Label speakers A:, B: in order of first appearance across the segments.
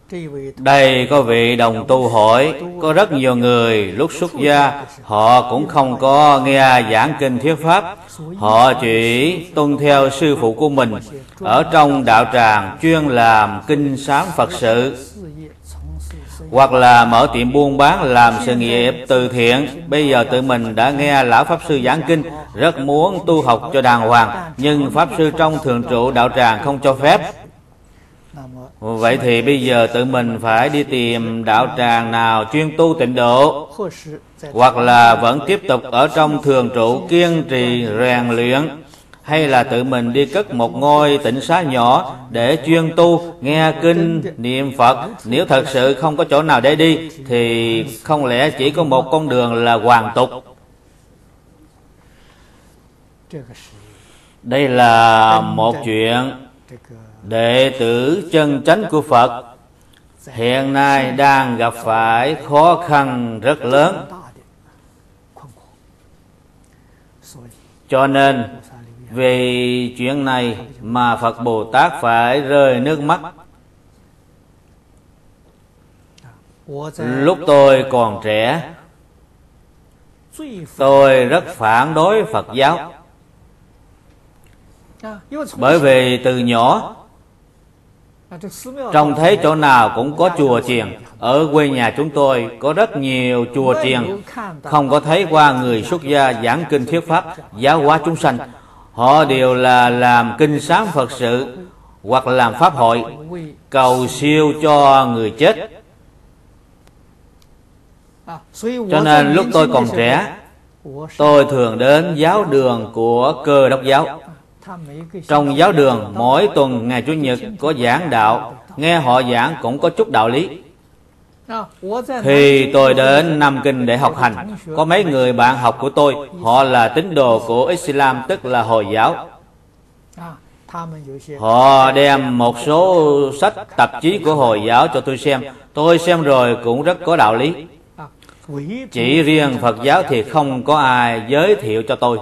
A: Đây có vị đồng tu hỏi, có rất nhiều người lúc xuất gia họ cũng không có nghe giảng kinh thuyết pháp, họ chỉ tuân theo sư phụ của mình ở trong đạo tràng chuyên làm kinh sám Phật sự, hoặc là mở tiệm buôn bán làm sự nghiệp từ thiện. Bây giờ tự mình đã nghe lão pháp sư giảng kinh, rất muốn tu học cho đàng hoàng, nhưng pháp sư trong thường trụ đạo tràng không cho phép. Vậy thì bây giờ tự mình phải đi tìm đạo tràng nào chuyên tu tịnh độ, hoặc là vẫn tiếp tục ở trong thường trụ kiên trì rèn luyện, hay là tự mình đi cất một ngôi tịnh xá nhỏ để chuyên tu nghe kinh niệm Phật. Nếu thật sự không có chỗ nào để đi thì không lẽ chỉ có một con đường là hoàn tục. Đây là một chuyện đệ tử chân chánh của Phật hiện nay đang gặp phải khó khăn rất lớn. Cho nên vì chuyện này mà Phật Bồ Tát phải rơi nước mắt. Lúc tôi còn trẻ, tôi rất phản đối Phật giáo. Bởi vì từ nhỏ trông thấy chỗ nào cũng có chùa chiền. Ở quê nhà chúng tôi có rất nhiều chùa chiền, không có thấy qua người xuất gia giảng kinh thuyết pháp giáo hóa chúng sanh. Họ đều là làm kinh sám Phật sự hoặc làm pháp hội cầu siêu cho người chết. Cho nên lúc tôi còn trẻ, tôi thường đến giáo đường của Cơ Đốc giáo. Trong giáo đường mỗi tuần ngày Chủ nhật có giảng đạo, nghe họ giảng cũng có chút đạo lý. Khi tôi đến Nam Kinh để học hành, có mấy người bạn học của tôi, họ là tín đồ của Islam, tức là Hồi giáo. Họ đem một số sách tạp chí của Hồi giáo cho tôi xem rồi cũng rất có đạo lý. Chỉ riêng Phật giáo thì không có ai giới thiệu cho tôi.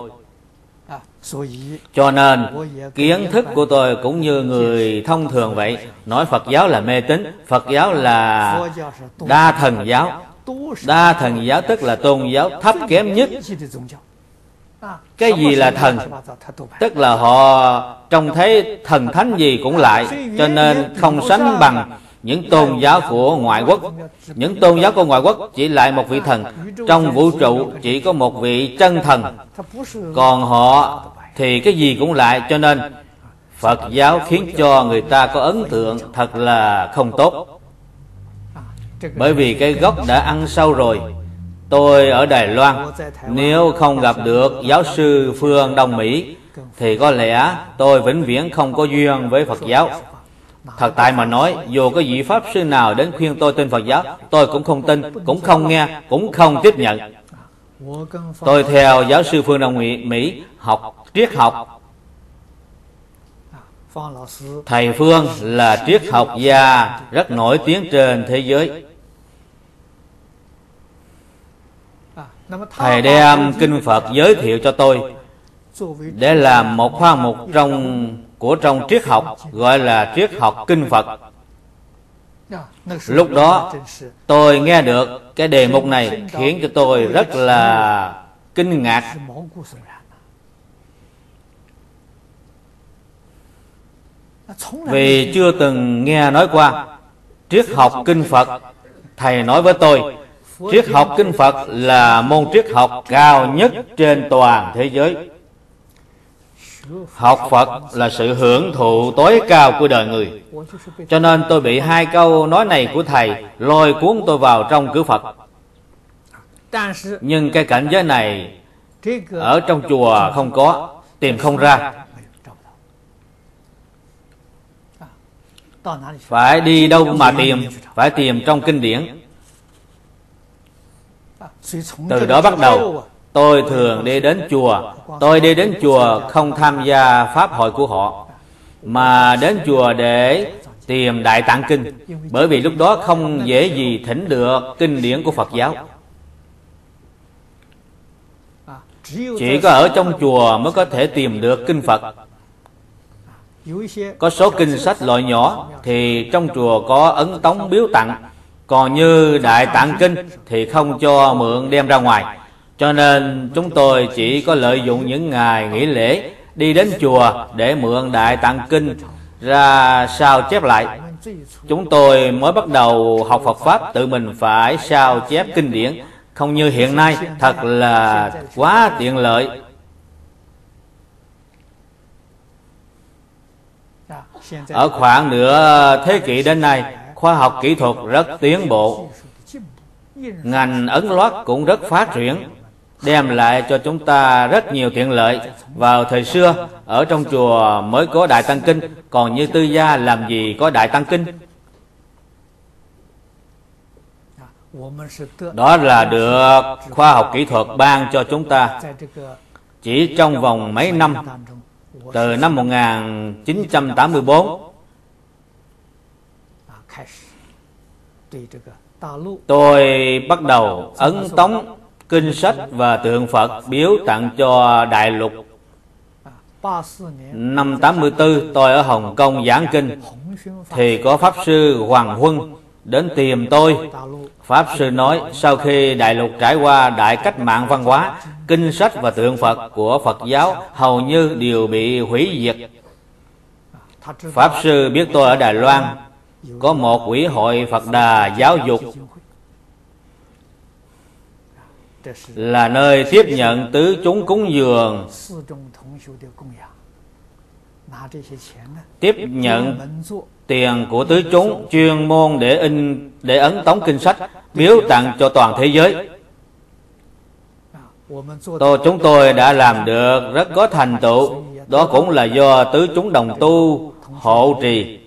A: Cho nên kiến thức của tôi cũng như người thông thường vậy, nói Phật giáo là mê tín, Phật giáo là đa thần giáo. Đa thần giáo tức là tôn giáo thấp kém nhất. Cái gì là thần? Tức là họ trông thấy thần thánh gì cũng lại, cho nên không sánh bằng những tôn giáo của ngoại quốc. Những tôn giáo của ngoại quốc chỉ lại một vị thần, trong vũ trụ chỉ có một vị chân thần, còn họ thì cái gì cũng lại. Cho nên Phật giáo khiến cho người ta có ấn tượng thật là không tốt. Bởi vì cái gốc đã ăn sâu rồi. Tôi ở Đài Loan, nếu không gặp được giáo sư Phương Đông Mỹ thì có lẽ tôi vĩnh viễn không có duyên với Phật giáo. Thật tại mà nói, dù có vị pháp sư nào đến khuyên tôi tin Phật giáo, tôi cũng không tin, cũng không nghe, cũng không tiếp nhận. Tôi theo giáo sư Phương Đông Mỹ học triết học. Thầy Phương là triết học gia rất nổi tiếng trên thế giới. Thầy đem kinh Phật giới thiệu cho tôi để làm một khoa mục trong triết học, gọi là triết học kinh Phật. Lúc đó tôi nghe được cái đề mục này khiến cho tôi rất là kinh ngạc. Vì chưa từng nghe nói qua triết học kinh Phật. Thầy nói với tôi, triết học kinh Phật là môn triết học cao nhất trên toàn thế giới. Học Phật là sự hưởng thụ tối cao của đời người. Cho nên tôi bị hai câu nói này của thầy lôi cuốn tôi vào trong cửa Phật. Nhưng cái cảnh giới này ở trong chùa không có, tìm không ra. Phải đi đâu mà tìm? Phải tìm trong kinh điển. Từ đó bắt đầu tôi thường đi đến chùa. Tôi đi đến chùa không tham gia pháp hội của họ, mà đến chùa để tìm Đại Tạng Kinh. Bởi vì lúc đó không dễ gì thỉnh được kinh điển của Phật giáo. Chỉ có ở trong chùa mới có thể tìm được kinh Phật. Có số kinh sách loại nhỏ thì trong chùa có ấn tống biếu tặng, còn như Đại Tạng Kinh thì không cho mượn đem ra ngoài. Cho nên chúng tôi chỉ có lợi dụng những ngày nghỉ lễ đi đến chùa để mượn Đại Tạng Kinh ra sao chép lại. Chúng tôi mới bắt đầu học Phật Pháp tự mình phải sao chép kinh điển, không như hiện nay thật là quá tiện lợi. Ở khoảng nửa thế kỷ đến nay, khoa học kỹ thuật rất tiến bộ, ngành ấn loát cũng rất phát triển, đem lại cho chúng ta rất nhiều tiện lợi. Vào thời xưa, ở trong chùa mới có Đại Tạng Kinh, còn như tư gia làm gì có Đại Tạng Kinh. Đó là được khoa học kỹ thuật ban cho chúng ta. Chỉ trong vòng mấy năm, từ năm 1984, tôi bắt đầu ấn tống kinh sách và tượng Phật biếu tặng cho đại lục. Năm 84 tôi ở Hồng Kông giảng kinh, thì có Pháp Sư Hoàng Huân đến tìm tôi. Pháp Sư nói sau khi đại lục trải qua đại cách mạng văn hóa, kinh sách và tượng Phật của Phật giáo hầu như đều bị hủy diệt. Pháp Sư biết tôi ở Đài Loan có một quỹ hội Phật Đà giáo dục, là nơi tiếp nhận tứ chúng cúng dường, tiếp nhận tiền của tứ chúng chuyên môn để ấn tống kinh sách biếu tặng cho toàn thế giới. Chúng tôi đã làm được rất có thành tựu. Đó cũng là do tứ chúng đồng tu hộ trì,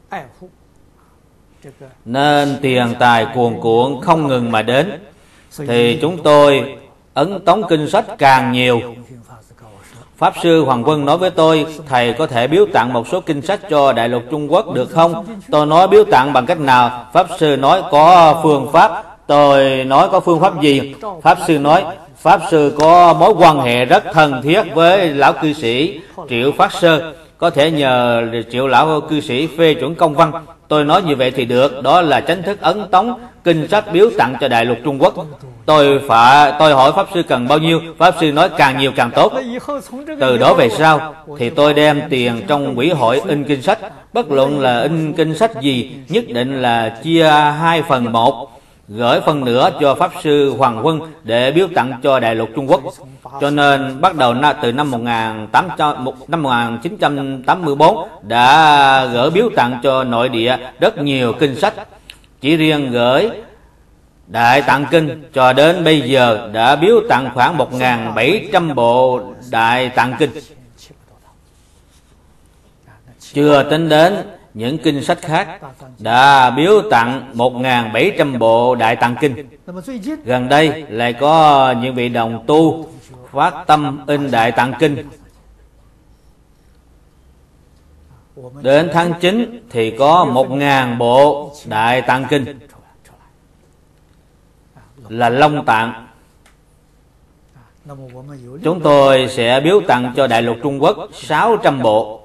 A: nên tiền tài cuồn cuộn không ngừng mà đến. Thì chúng tôi ấn tống kinh sách càng nhiều. Pháp Sư Hoàng Quân nói với tôi, thầy có thể biếu tặng một số kinh sách cho đại lục Trung Quốc được không? Tôi nói biếu tặng bằng cách nào? Pháp Sư nói có phương pháp. Tôi nói có phương pháp gì? Pháp Sư nói Pháp Sư có mối quan hệ rất thân thiết với lão cư sĩ Triệu Phát Sơ, có thể nhờ Triệu lão cư sĩ phê chuẩn công văn. Tôi nói như vậy thì được, đó là chính thức ấn tống kinh sách biếu tặng cho đại lục Trung Quốc. Tôi hỏi Pháp Sư cần bao nhiêu? Pháp Sư nói càng nhiều càng tốt. Từ đó về sau thì tôi đem tiền trong quỹ hội in kinh sách, bất luận là in kinh sách gì, nhất định là chia 2/1, gửi phần nữa cho Pháp Sư Hoàng Huân để biếu tặng cho đại lục Trung Quốc. Cho nên bắt đầu từ năm 1984 đã gửi biếu tặng cho nội địa rất nhiều kinh sách. Chỉ riêng gửi Đại Tạng Kinh cho đến bây giờ đã biếu tặng khoảng 1.700 bộ Đại Tạng Kinh, chưa tính đến những kinh sách khác. Đã biếu tặng 1.700 bộ Đại Tạng Kinh. Gần đây lại có những vị đồng tu phát tâm in Đại Tạng Kinh. Đến tháng 9 thì có 1.000 bộ Đại Tạng Kinh là Long Tạng. Chúng tôi sẽ biếu tặng cho đại lục Trung Quốc 600 bộ.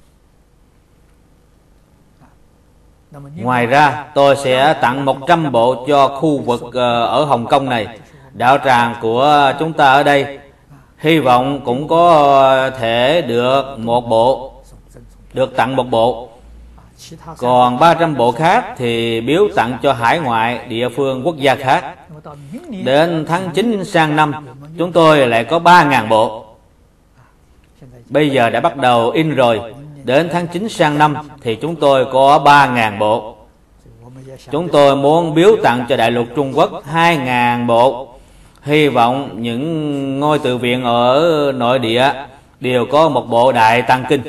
A: Ngoài ra tôi sẽ tặng 100 bộ cho khu vực ở Hồng Kông này. Đạo tràng của chúng ta ở đây hy vọng cũng có thể được tặng một bộ. Còn 300 bộ khác thì biếu tặng cho hải ngoại địa phương quốc gia khác. Đến tháng 9 sang năm chúng tôi lại có 3.000 bộ. Bây giờ đã bắt đầu in rồi. Đến tháng 9 sang năm thì chúng tôi có 3.000 bộ. Chúng tôi muốn biếu tặng cho đại lục Trung Quốc 2.000 bộ. Hy vọng những ngôi tự viện ở nội địa đều có một bộ Đại Tạng Kinh.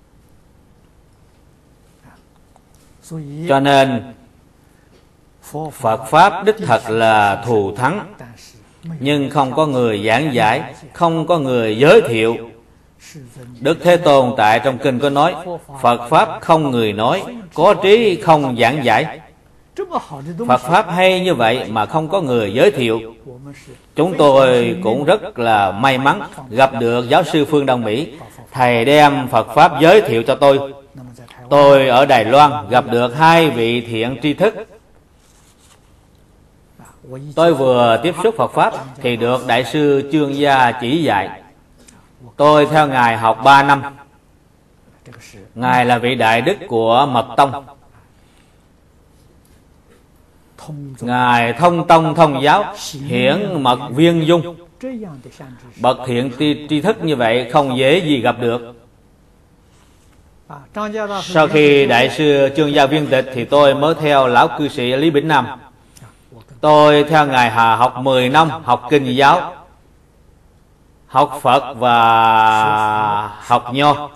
A: Cho nên Phật Pháp đích thật là thù thắng, nhưng không có người giảng giải, không có người giới thiệu. Đức Thế Tôn tại trong kinh có nói, Phật Pháp không người nói, có trí không giảng giải. Phật Pháp hay như vậy mà không có người giới thiệu. Chúng tôi cũng rất là may mắn gặp được giáo sư Phương Đông Mỹ. Thầy đem Phật Pháp giới thiệu cho tôi. tôi ở Đài Loan gặp được hai vị thiện tri thức. Tôi vừa tiếp xúc Phật Pháp thì được Đại sư Chương Gia chỉ dạy. Tôi theo Ngài học 3 năm. Ngài là vị đại đức của Mật Tông. Ngài thông tông thông giáo, hiển mật viên dung. Bậc thiện tri thức như vậy không dễ gì gặp được. Sau khi Đại sư Chương Gia viên tịch thì tôi mới theo lão cư sĩ Lý Bỉnh Nam. Tôi theo Ngài Hà học 10 năm học kinh giáo, học Phật và học Nho.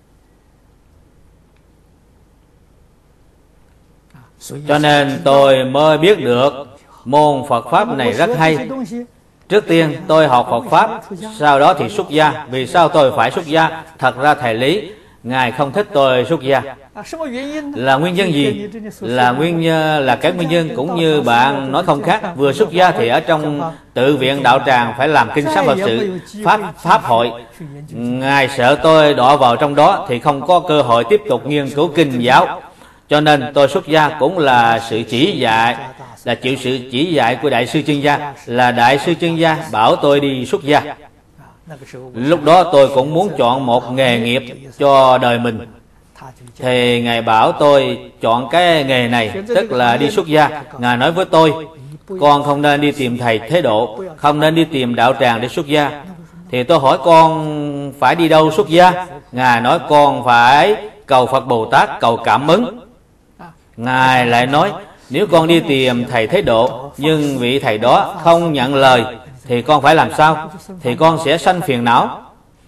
A: Cho nên tôi mới biết được môn Phật Pháp này rất hay. Trước tiên tôi học Phật Pháp, sau đó thì xuất gia. Vì sao tôi phải xuất gia? Thật ra thầy Lý, Ngài không thích tôi xuất gia. Là nguyên nhân gì? Là các nguyên nhân cũng như bạn nói không khác. Vừa xuất gia thì ở trong tự viện đạo tràng phải làm kinh sáng Phật sự, pháp hội. Ngài sợ tôi đọa vào trong đó thì không có cơ hội tiếp tục nghiên cứu kinh giáo. Cho nên tôi xuất gia cũng là sự chỉ dạy, là chịu sự chỉ dạy của Đại sư Chương Gia. Là Đại sư Chương Gia bảo tôi đi xuất gia. Lúc đó tôi cũng muốn chọn một nghề nghiệp cho đời mình. Thì Ngài bảo tôi chọn cái nghề này, tức là đi xuất gia. Ngài nói với tôi, con không nên đi tìm thầy thế độ, không nên đi tìm đạo tràng để xuất gia. Thì tôi hỏi con phải đi đâu xuất gia? Ngài nói con phải cầu Phật Bồ Tát, cầu cảm ứng. Ngài lại nói, nếu con đi tìm thầy thế độ nhưng vị thầy đó không nhận lời thì con phải làm sao? Thì con sẽ sanh phiền não.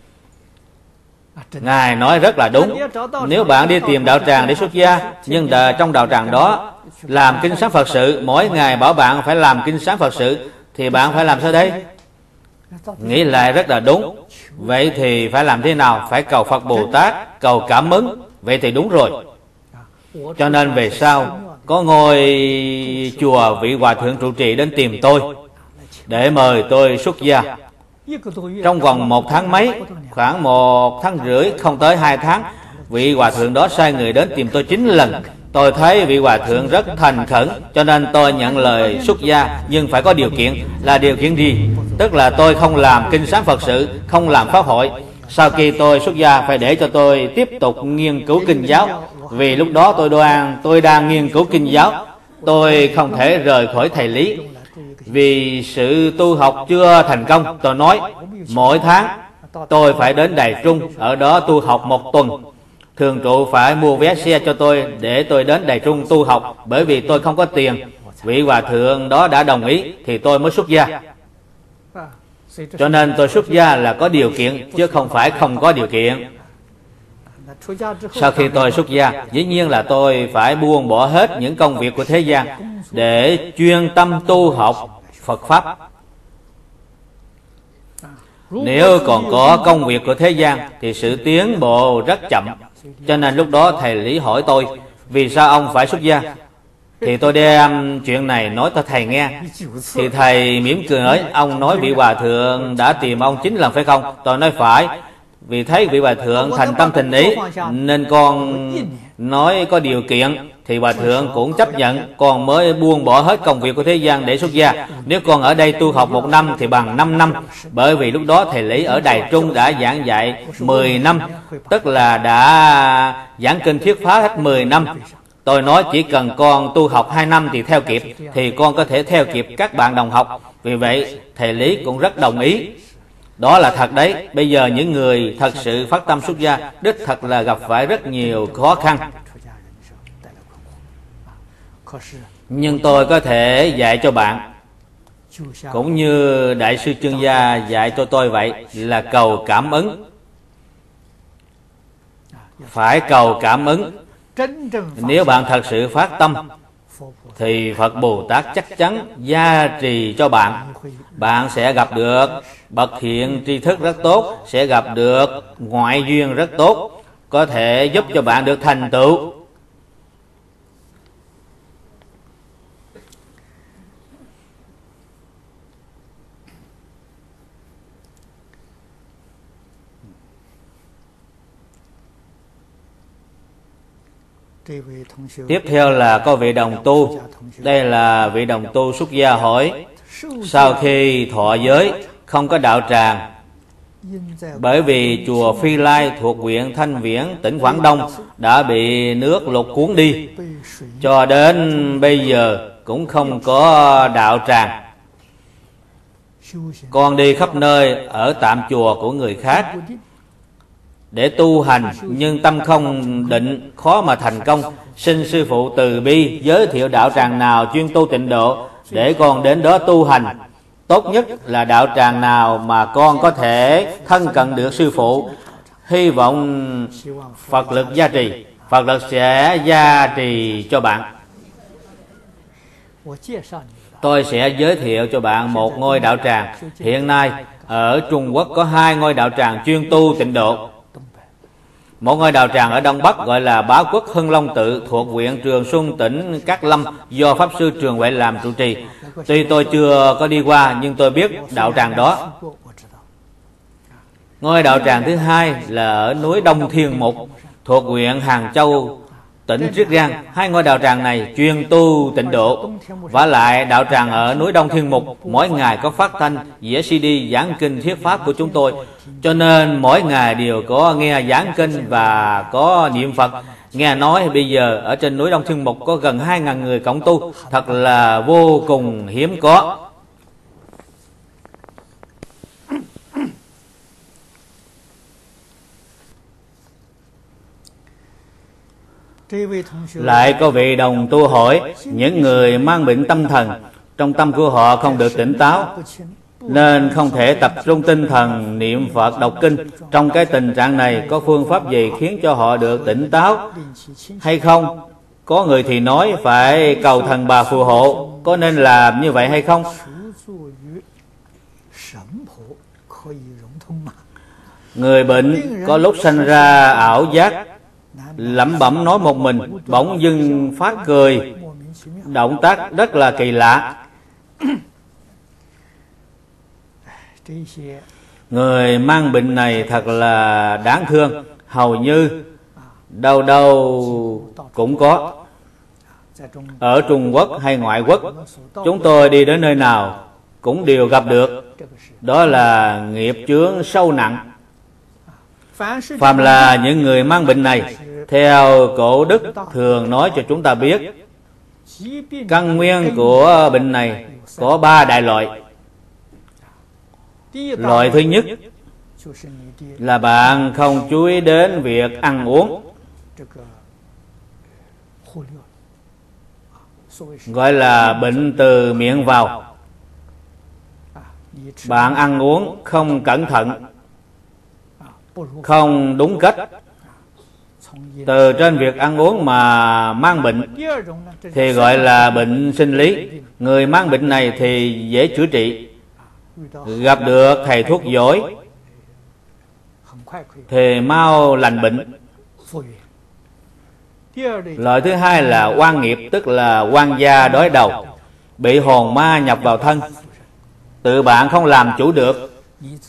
A: Ngài nói rất là đúng. Nếu bạn đi tìm đạo tràng để xuất gia, nhưng trong đạo tràng đó làm kinh sáng Phật sự, mỗi ngày bảo bạn phải làm kinh sáng Phật sự, thì bạn phải làm sao đây? Nghĩ lại rất là đúng. Vậy thì phải làm thế nào? Phải cầu Phật Bồ Tát, cầu cảm ứng. Vậy thì đúng rồi. Cho nên về sau có ngôi chùa vị hòa thượng trụ trì đến tìm tôi để mời tôi xuất gia. Trong vòng 1 tháng mấy, khoảng 1 tháng rưỡi, không tới 2 tháng, vị hòa thượng đó sai người đến tìm tôi 9 lần. Tôi thấy vị hòa thượng rất thành khẩn, cho nên tôi nhận lời xuất gia. Nhưng phải có điều kiện. Là điều kiện gì? Tức là tôi không làm kinh sáng Phật sự, không làm pháp hội. Sau khi tôi xuất gia phải để cho tôi tiếp tục nghiên cứu kinh giáo. Vì lúc đó tôi đang nghiên cứu kinh giáo, tôi không thể rời khỏi thầy Lý. Vì sự tu học chưa thành công, tôi nói mỗi tháng tôi phải đến Đài Trung, ở đó tu học 1 tuần. Thường trụ phải mua vé xe cho tôi để tôi đến Đài Trung tu học, bởi vì tôi không có tiền. Vị hòa thượng đó đã đồng ý thì tôi mới xuất gia. Cho nên tôi xuất gia là có điều kiện, chứ không phải không có điều kiện. Sau khi tôi xuất gia, dĩ nhiên là tôi phải buông bỏ hết những công việc của thế gian để chuyên tâm tu học Phật Pháp. Nếu còn có công việc của thế gian thì sự tiến bộ rất chậm. Cho nên lúc đó thầy Lý hỏi tôi, vì sao ông phải xuất gia? Thì tôi đem chuyện này nói cho thầy nghe. Thì thầy mỉm cười nói, ông nói vị hòa thượng đã tìm ông 9 lần phải không? Tôi nói phải. Vì thấy vị hòa thượng thành tâm thành ý nên con nói có điều kiện, thì hòa thượng cũng chấp nhận, con mới buông bỏ hết công việc của thế gian để xuất gia. Nếu con ở đây tu học 1 năm thì bằng 5 năm. Bởi vì lúc đó thầy Lý ở Đài Trung đã giảng dạy 10 năm, tức là đã giảng kinh thuyết pháp hết 10 năm. Tôi nói chỉ cần con tu học 2 năm thì theo kịp, thì con có thể theo kịp các bạn đồng học. Vì vậy thầy Lý cũng rất đồng ý. Đó là thật đấy. Bây giờ những người thật sự phát tâm xuất gia đích thật là gặp phải rất nhiều khó khăn. Nhưng tôi có thể dạy cho bạn, cũng như Đại sư Chương Gia dạy cho tôi vậy, là cầu cảm ứng. Phải cầu cảm ứng. Nếu bạn thật sự phát tâm thì Phật Bồ Tát chắc chắn gia trì cho bạn. Bạn sẽ gặp được bậc thiện tri thức rất tốt, sẽ gặp được ngoại duyên rất tốt, có thể giúp cho bạn được thành tựu. Tiếp theo là có vị đồng tu. Đây là vị đồng tu xuất gia hỏi: sau khi thọ giới không có đạo tràng, bởi vì chùa Phi Lai thuộc huyện Thanh Viễn, tỉnh Quảng Đông đã bị nước lụt cuốn đi, cho đến bây giờ cũng không có đạo tràng. Con đi khắp nơi ở tạm chùa của người khác để tu hành, nhưng tâm không định, khó mà thành công. Xin sư phụ từ bi giới thiệu đạo tràng nào chuyên tu tịnh độ để con đến đó tu hành. Tốt nhất là đạo tràng nào mà con có thể thân cận được sư phụ. Hy vọng Phật lực gia trì. Phật lực sẽ gia trì cho bạn. Tôi sẽ giới thiệu cho bạn một ngôi đạo tràng. Hiện nay ở Trung Quốc có 2 ngôi đạo tràng chuyên tu tịnh độ. Một ngôi đạo tràng ở Đông Bắc gọi là Bá Quốc Hưng Long Tự, thuộc huyện Trường Xuân, tỉnh Cát Lâm, do Pháp Sư Trường Huệ làm trụ trì. Tuy tôi chưa có đi qua nhưng tôi biết đạo tràng đó. Ngôi đạo tràng thứ hai là ở núi Đông Thiên Mục, thuộc huyện Hàng Châu, tỉnh Triết Giang. 2 ngôi đạo tràng này chuyên tu tịnh độ. Vả lại đạo tràng ở núi Đông Thiên Mục mỗi ngày có phát thanh dĩa CD giảng kinh thuyết pháp của chúng tôi, cho nên mỗi ngày đều có nghe giảng kinh và có niệm Phật. Nghe nói bây giờ ở trên núi Đông Thiên Mục có gần 2.000 người cộng tu, thật là vô cùng hiếm có. Lại có vị đồng tu hỏi: những người mang bệnh tâm thần, trong tâm của họ không được tỉnh táo, nên không thể tập trung tinh thần niệm Phật đọc kinh. Trong cái tình trạng này có phương pháp gì khiến cho họ được tỉnh táo hay không? Có người thì nói phải cầu thần bà phù hộ, có nên làm như vậy hay không? Người bệnh có lúc sanh ra ảo giác, lẩm bẩm nói một mình, bỗng dưng phát cười, động tác rất là kỳ lạ. Người mang bệnh này thật là đáng thương, hầu như đâu đâu cũng có. Ở Trung Quốc hay ngoại quốc, chúng tôi đi đến nơi nào cũng đều gặp được. Đó là nghiệp chướng sâu nặng. Phàm là những người mang bệnh này, theo cổ đức thường nói cho chúng ta biết, căn nguyên của bệnh này có 3 đại loại. Loại thứ nhất là bạn không chú ý đến việc ăn uống, gọi là bệnh từ miệng vào. Bạn ăn uống không cẩn thận, không đúng cách, từ trên việc ăn uống mà mang bệnh, thì gọi là bệnh sinh lý. Người mang bệnh này thì dễ chữa trị, gặp được thầy thuốc giỏi thì mau lành bệnh. Loại thứ hai là oan nghiệp, tức là oan gia đối đầu, bị hồn ma nhập vào thân, tự bạn không làm chủ được.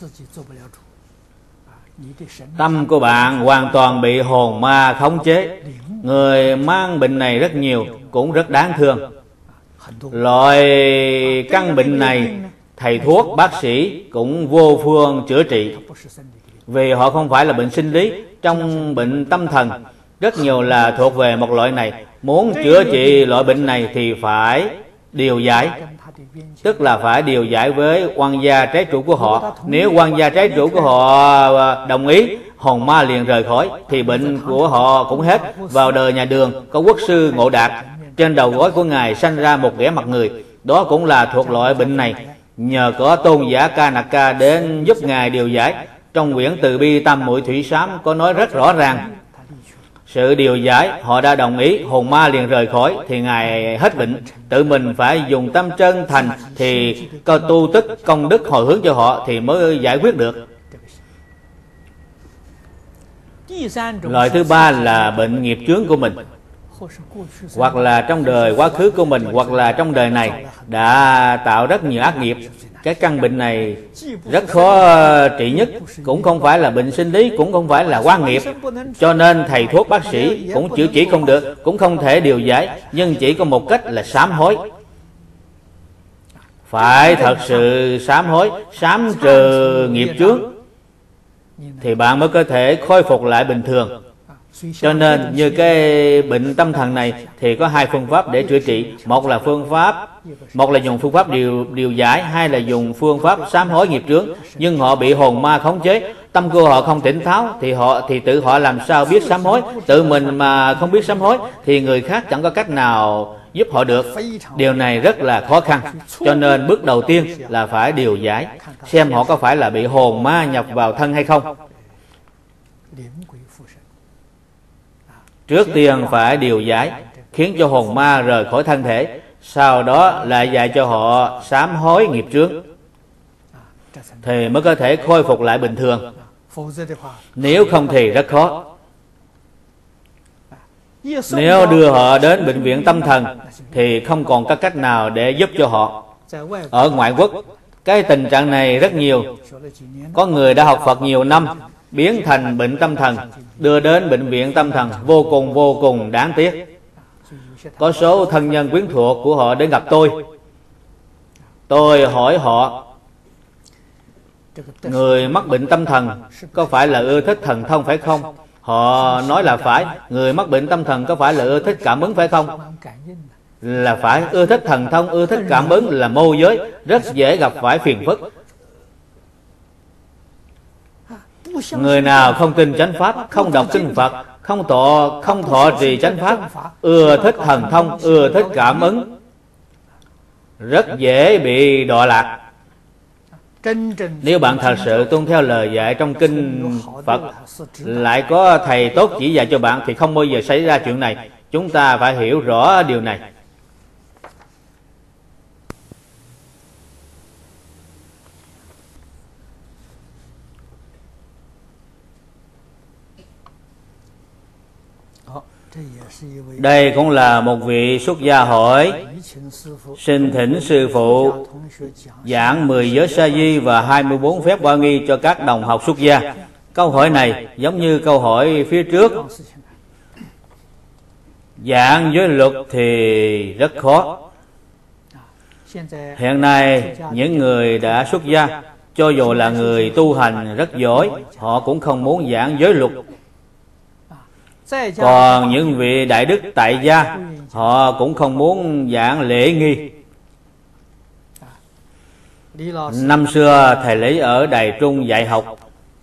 A: Tâm của bạn hoàn toàn bị hồn ma khống chế. Người mang bệnh này rất nhiều, cũng rất đáng thương. Loại căn bệnh này thầy thuốc, bác sĩ cũng vô phương chữa trị, vì họ không phải là bệnh sinh lý. Trong bệnh tâm thần rất nhiều là thuộc về một loại này. Muốn chữa trị loại bệnh này thì phải điều giải, tức là phải điều giải với quan gia trái chủ của họ. Nếu quan gia trái chủ của họ đồng ý, hồn ma liền rời khỏi, thì bệnh của họ cũng hết. Vào đời nhà Đường có quốc sư Ngộ Đạt, trên đầu gối của ngài sanh ra một ghẻ mặt người, đó cũng là thuộc loại bệnh này. Nhờ có tôn giả Kanaka đến giúp ngài điều giải. Trong quyển Từ Bi Tam Muội Thủy Sám có nói rất rõ ràng, sự điều giải họ đã đồng ý, hồn ma liền rời khỏi, thì ngài hết bệnh. Tự mình phải dùng tâm chân thành, thì có tu tức công đức hồi hướng cho họ thì mới giải quyết được. Loại thứ ba là bệnh nghiệp chướng của mình. hoặc là trong đời quá khứ của mình, hoặc là trong đời này đã tạo rất nhiều ác nghiệp. Cái căn bệnh này rất khó trị nhất, cũng không phải là bệnh sinh lý, cũng không phải là quan nghiệp. Cho nên thầy thuốc bác sĩ cũng chữa trị không được, cũng không thể điều giải, nhưng chỉ có một cách là sám hối. Phải thật sự sám hối, sám trừ nghiệp chướng, thì bạn mới có thể khôi phục lại bình thường. Cho nên như cái bệnh tâm thần này thì có hai phương pháp để chữa trị. Một là dùng phương pháp điều giải, hai là dùng phương pháp sám hối nghiệp chướng. Nhưng họ bị hồn ma khống chế, tâm của họ không tỉnh táo, thì tự họ làm sao biết sám hối. Tự mình mà không biết sám hối thì người khác chẳng có cách nào giúp họ được. Điều này rất là khó khăn. Cho nên bước đầu tiên là phải điều giải, xem họ có phải là bị hồn ma nhập vào thân hay không. Trước tiên phải điều giải, khiến cho hồn ma rời khỏi thân thể, sau đó lại dạy cho họ sám hối nghiệp chướng, thì mới có thể khôi phục lại bình thường. Nếu không thì rất khó. Nếu đưa họ đến bệnh viện tâm thần thì không còn có cách nào để giúp cho họ. Ở ngoại quốc, cái tình trạng này rất nhiều. Có người đã học Phật nhiều năm, biến thành bệnh tâm thần, đưa đến bệnh viện tâm thần, vô cùng đáng tiếc. Có số thân nhân quyến thuộc của họ đến gặp tôi. Tôi hỏi họ, người mắc bệnh tâm thần có phải là ưa thích thần thông phải không? Họ nói là phải. Người mắc bệnh tâm thần có phải là ưa thích cảm ứng phải không? Là phải. Ưa thích thần thông, ưa thích cảm ứng là mô giới, rất dễ gặp phải phiền phức. Người nào không tin chánh pháp, không đọc kinh Phật, không thọ trì chánh pháp, ưa thích thần thông, ưa thích cảm ứng, rất dễ bị đọa lạc. Nếu bạn thật sự tuân theo lời dạy trong kinh Phật, lại có thầy tốt chỉ dạy cho bạn, thì không bao giờ xảy ra chuyện này. Chúng ta phải hiểu rõ điều này. Đây cũng là một vị xuất gia hỏi: xin thỉnh sư phụ giảng 10 giới sa di và 24 phép oai nghi cho các đồng học xuất gia. Câu hỏi này giống như câu hỏi phía trước. Giảng giới luật thì rất khó. Hiện nay những người đã xuất gia, cho dù là người tu hành rất giỏi, họ cũng không muốn giảng giới luật. Còn những vị đại đức tại gia, họ cũng không muốn giảng lễ nghi. Năm xưa thầy Lý ở Đài Trung dạy học,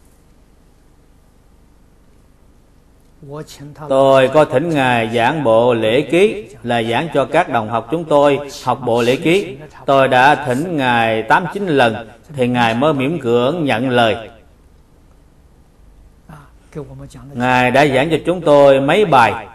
A: tôi có thỉnh ngài giảng bộ lễ ký, là giảng cho các đồng học chúng tôi học bộ lễ ký. Tôi đã thỉnh ngài 8-9 lần thì ngài mới miễn cưỡng nhận lời. Ngài đã giảng cho chúng tôi mấy bài.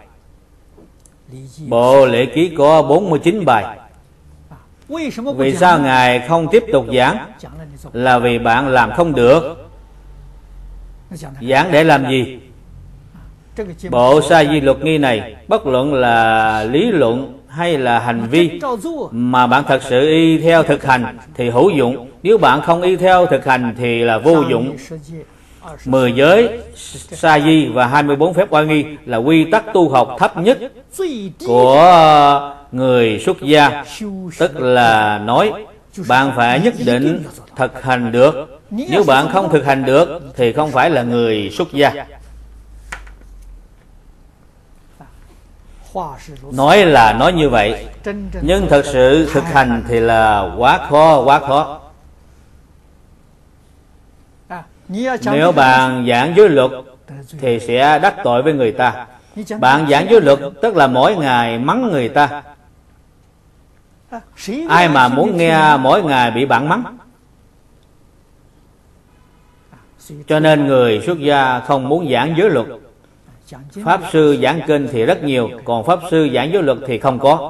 A: Bộ lễ ký có 49 bài. Vì sao ngài không tiếp tục giảng? Là vì bạn làm không được. Giảng để làm gì? Bộ sa di luật nghi này, bất luận là lý luận hay là hành vi, mà bạn thật sự y theo thực hành thì hữu dụng. Nếu bạn không y theo thực hành thì là vô dụng. 10 giới sa di và 24 phép oai nghi là quy tắc tu học thấp nhất của người xuất gia. Tức là nói bạn phải nhất định thực hành được. Nếu bạn không thực hành được thì không phải là người xuất gia. Nói là nói như vậy, nhưng thật sự thực hành thì là quá khó. Nếu bạn giảng giới luật thì sẽ đắc tội với người ta. Bạn giảng giới luật tức là mỗi ngày mắng người ta. Ai mà muốn nghe mỗi ngày bị bạn mắng? Cho nên người xuất gia không muốn giảng giới luật. Pháp sư giảng kinh thì rất nhiều, còn pháp sư giảng giới luật thì không có.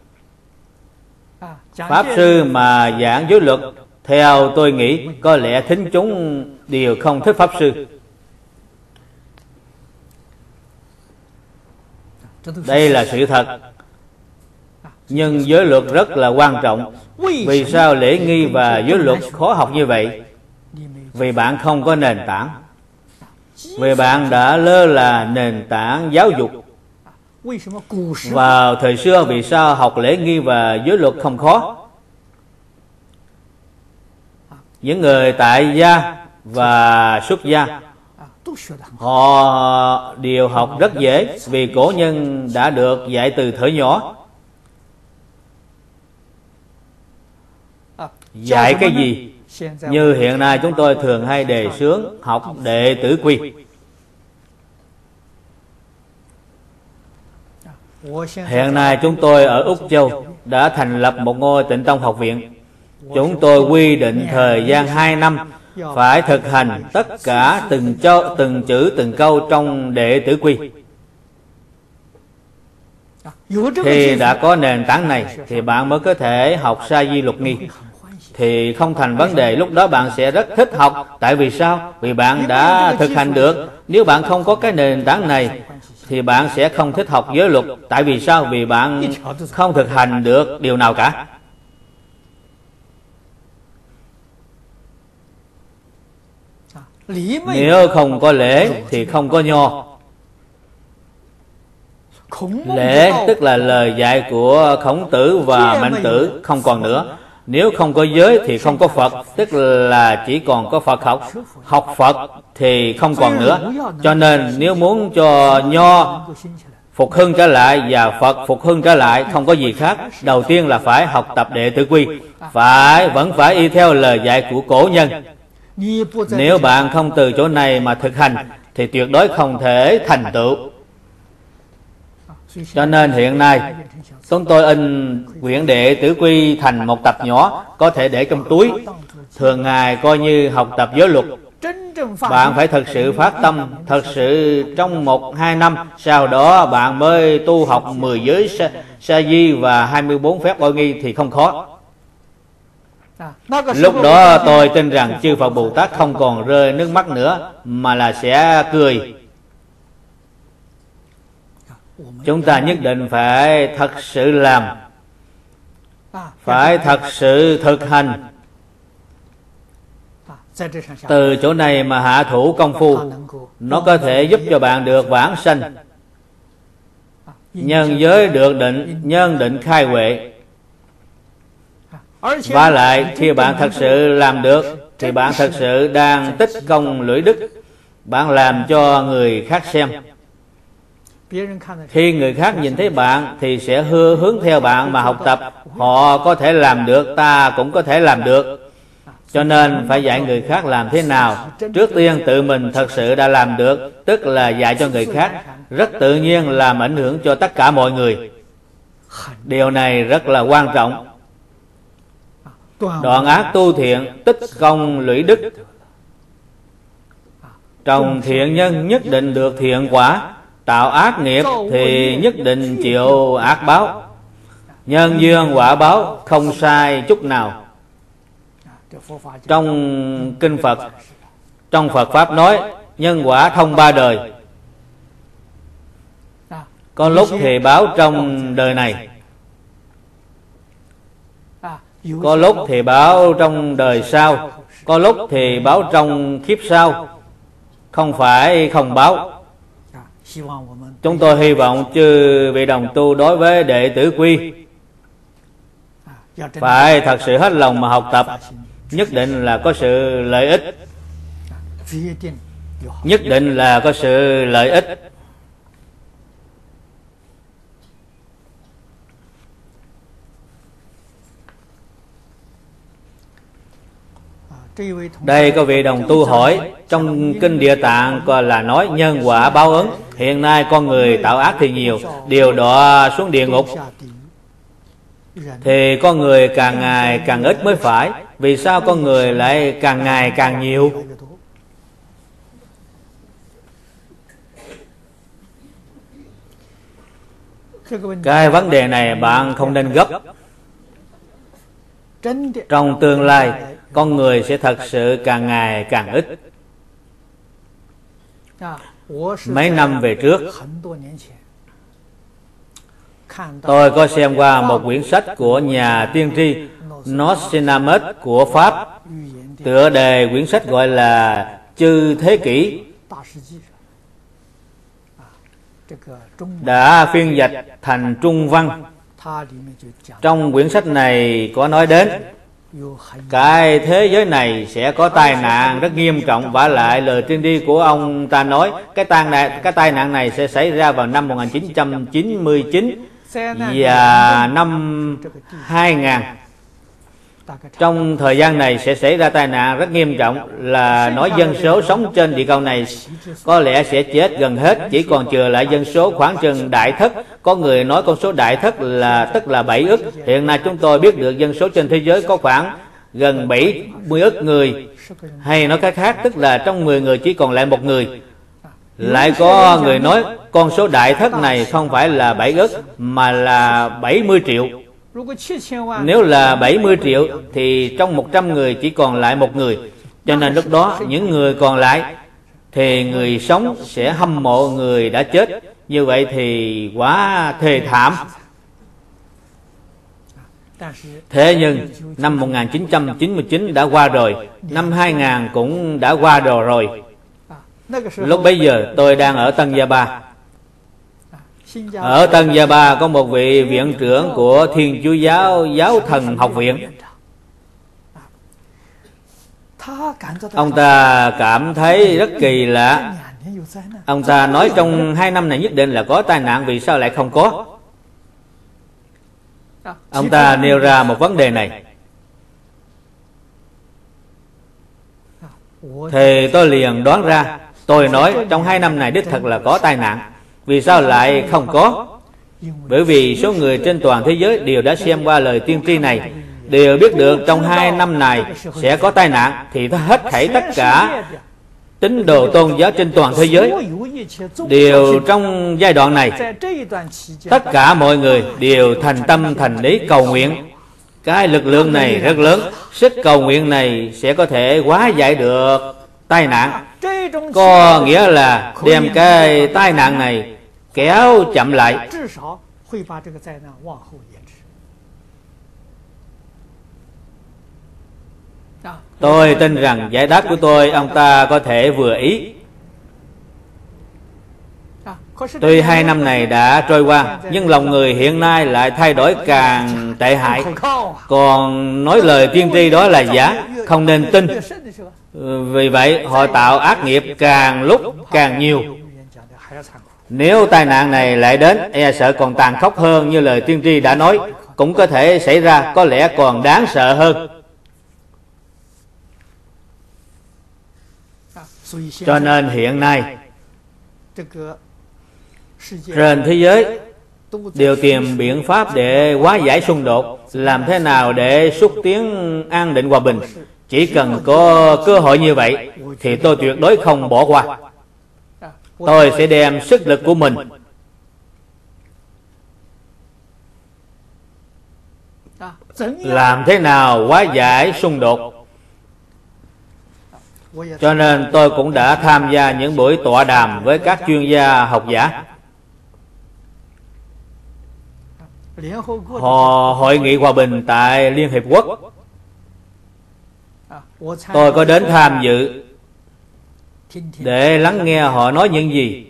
A: Pháp sư mà giảng giới luật, theo tôi nghĩ có lẽ thính chúng đều không thích pháp sư. Đây là sự thật. Nhưng giới luật rất là quan trọng. Vì sao lễ nghi và giới luật khó học như vậy? Vì bạn không có nền tảng. Vì bạn đã lơ là nền tảng giáo dục. Vào thời xưa vì sao học lễ nghi và giới luật không khó? Những người tại gia và xuất gia họ đều học rất dễ, vì cổ nhân đã được dạy từ thuở nhỏ. Dạy cái gì? Như hiện nay chúng tôi thường hay đề xướng học đệ tử quy. Hiện nay chúng tôi ở Úc Châu đã thành lập một ngôi Tịnh Tông học viện. Chúng tôi quy định thời gian 2 năm phải thực hành tất cả từng chữ từng câu trong đệ tử quy. Thì đã có nền tảng này thì bạn mới có thể học sa di luật nghi. Thì không thành vấn đề, lúc đó bạn sẽ rất thích học. Tại vì sao? Vì bạn đã thực hành được. Nếu bạn không có cái nền tảng này thì bạn sẽ không thích học giới luật. Tại vì sao? Vì bạn không thực hành được điều nào cả. Nếu không có lễ thì không có nho. Lễ tức là lời dạy của Khổng Tử và Mạnh Tử không còn nữa. Nếu không có giới thì không có Phật, tức là chỉ còn có Phật học. Học Phật thì không còn nữa. Cho nên nếu muốn cho nho phục hưng trở lại và Phật phục hưng trở lại, không có gì khác. Đầu tiên là phải học tập đệ tử quy, vẫn phải y theo lời dạy của cổ nhân. Nếu bạn không từ chỗ này mà thực hành thì tuyệt đối không thể thành tựu. Cho nên hiện nay chúng tôi in quyển đệ tử quy thành một tập nhỏ, có thể để trong túi. Thường ngày coi như học tập giới luật. Bạn phải thật sự phát tâm, thật sự trong 1-2 năm, sau đó bạn mới tu học 10 giới sa di và 24 phép oai nghi thì không khó. Lúc đó tôi tin rằng chư Phật Bồ Tát không còn rơi nước mắt nữa, mà là sẽ cười. Chúng ta nhất định phải thật sự làm, phải thật sự thực hành. Từ chỗ này mà hạ thủ công phu, nó có thể giúp cho bạn được vãng sanh. Nhân giới được định, nhân định khai huệ. Và lại khi bạn thật sự làm được thì bạn thật sự đang tích công lũy đức. Bạn làm cho người khác xem. Khi người khác nhìn thấy bạn thì sẽ hướng theo bạn mà học tập. Họ có thể làm được, ta cũng có thể làm được. Cho nên phải dạy người khác làm thế nào. Trước tiên tự mình thật sự đã làm được, tức là dạy cho người khác, rất tự nhiên làm ảnh hưởng cho tất cả mọi người. Điều này rất là quan trọng. Đoạn ác tu thiện, tích công lũy đức. Trồng thiện nhân nhất định được thiện quả, tạo ác nghiệp thì nhất định chịu ác báo. Nhân duyên quả báo không sai chút nào. Trong kinh Phật, trong Phật Pháp nói nhân quả thông 3 đời. Có lúc thì báo trong đời này, có lúc thì báo trong đời sau, có lúc thì báo trong kiếp sau. Không phải không báo. Chúng tôi hy vọng chư vị đồng tu đối với đệ tử quy phải thật sự hết lòng mà học tập. Nhất định là có sự lợi ích. Nhất định là có sự lợi ích. Đây có vị đồng tu hỏi, trong kinh Địa Tạng còn là nói nhân quả báo ứng. Hiện nay con người tạo ác thì nhiều, điều đọa xuống địa ngục, thì con người càng ngày càng ít mới phải. Vì sao con người lại càng ngày càng nhiều? Cái vấn đề này bạn không nên gấp. Trong tương lai con người sẽ thật sự càng ngày càng ít. Mấy năm về trước, Tôi có xem qua một quyển sách của nhà tiên tri Nostradamus của Pháp. Tựa đề quyển sách gọi là Chư Thế Kỷ, đã phiên dịch thành Trung văn. Trong quyển sách này có nói đến cái thế giới này sẽ có tai nạn rất nghiêm trọng, vả lại lời tiên tri của ông ta nói cái tai nạn này sẽ xảy ra vào năm 1999 và năm 2000. Trong thời gian này sẽ xảy ra tai nạn rất nghiêm trọng, là nói dân số sống trên địa cầu này có lẽ sẽ chết gần hết, chỉ còn chừa lại dân số khoảng chừng đại thất. Có người nói con số đại thất là tức là 7 ức. Hiện nay chúng tôi biết được dân số trên thế giới có khoảng gần 70 ức người, hay nói cách khác tức là trong 10 người chỉ còn lại một người. Lại có người nói con số đại thất này không phải là 7 ức mà là 70 triệu. Nếu là 70 triệu thì trong 100 người chỉ còn lại một người. Cho nên lúc đó những người còn lại thì người sống sẽ hâm mộ người đã chết. Như vậy thì quá thê thảm. Thế nhưng năm 1999 đã qua rồi, năm 2000 cũng đã qua rồi. Lúc bấy giờ tôi đang ở Tân Gia Ba. Ở Tân Gia Ba có một vị viện trưởng của Thiên Chúa Giáo Giáo Thần Học Viện. Ông ta cảm thấy rất kỳ lạ. Ông ta nói trong 2 năm này nhất định là có tai nạn, vì sao lại không có? Ông ta nêu ra một vấn đề này. Thì tôi liền đoán ra. Tôi nói trong 2 năm này đích thật là có tai nạn. Vì sao lại không có? Bởi vì số người trên toàn thế giới đều đã xem qua lời tiên tri này, đều biết được trong 2 năm này sẽ có tai nạn. Thì hết thảy tất cả tín đồ tôn giáo trên toàn thế giới đều trong giai đoạn này, tất cả mọi người đều thành tâm thành ý cầu nguyện. Cái lực lượng này rất lớn, sức cầu nguyện này sẽ có thể hóa giải được tai nạn. Có nghĩa là đem cái tai nạn này kéo chậm lại. Tôi tin rằng giải đáp của tôi ông ta có thể vừa ý. Tuy 2 năm này đã trôi qua, nhưng lòng người hiện nay lại thay đổi càng tệ hại. Còn nói lời tiên tri đó là giả, không nên tin. Vì vậy họ tạo ác nghiệp càng lúc càng nhiều. Nếu tai nạn này lại đến, e sợ còn tàn khốc hơn như lời tiên tri đã nói. Cũng có thể xảy ra, có lẽ còn đáng sợ hơn. Cho nên hiện nay trên thế giới đều tìm biện pháp để hóa giải xung đột, làm thế nào để xúc tiến an định hòa bình. Chỉ cần có cơ hội như vậy thì tôi tuyệt đối không bỏ qua. Tôi sẽ đem sức lực của mình làm thế nào hóa giải xung đột. Cho nên tôi cũng đã tham gia những buổi tọa đàm với các chuyên gia học giả. Hội nghị hòa bình tại Liên Hiệp Quốc, tôi có đến tham dự để lắng nghe họ nói những gì.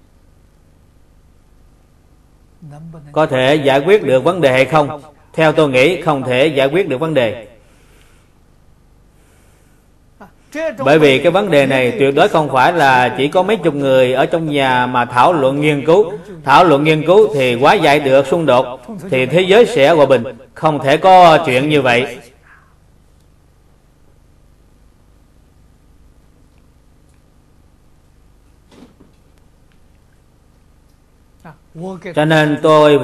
A: Có thể giải quyết được vấn đề hay không? Theo tôi nghĩ không thể giải quyết được vấn đề. Bởi vì cái vấn đề này tuyệt đối không phải là chỉ có mấy chục người ở trong nhà mà thảo luận nghiên cứu. Thảo luận nghiên cứu thì hóa giải được xung đột, thì thế giới sẽ hòa bình. Không thể có chuyện như vậy. Cho nên tôi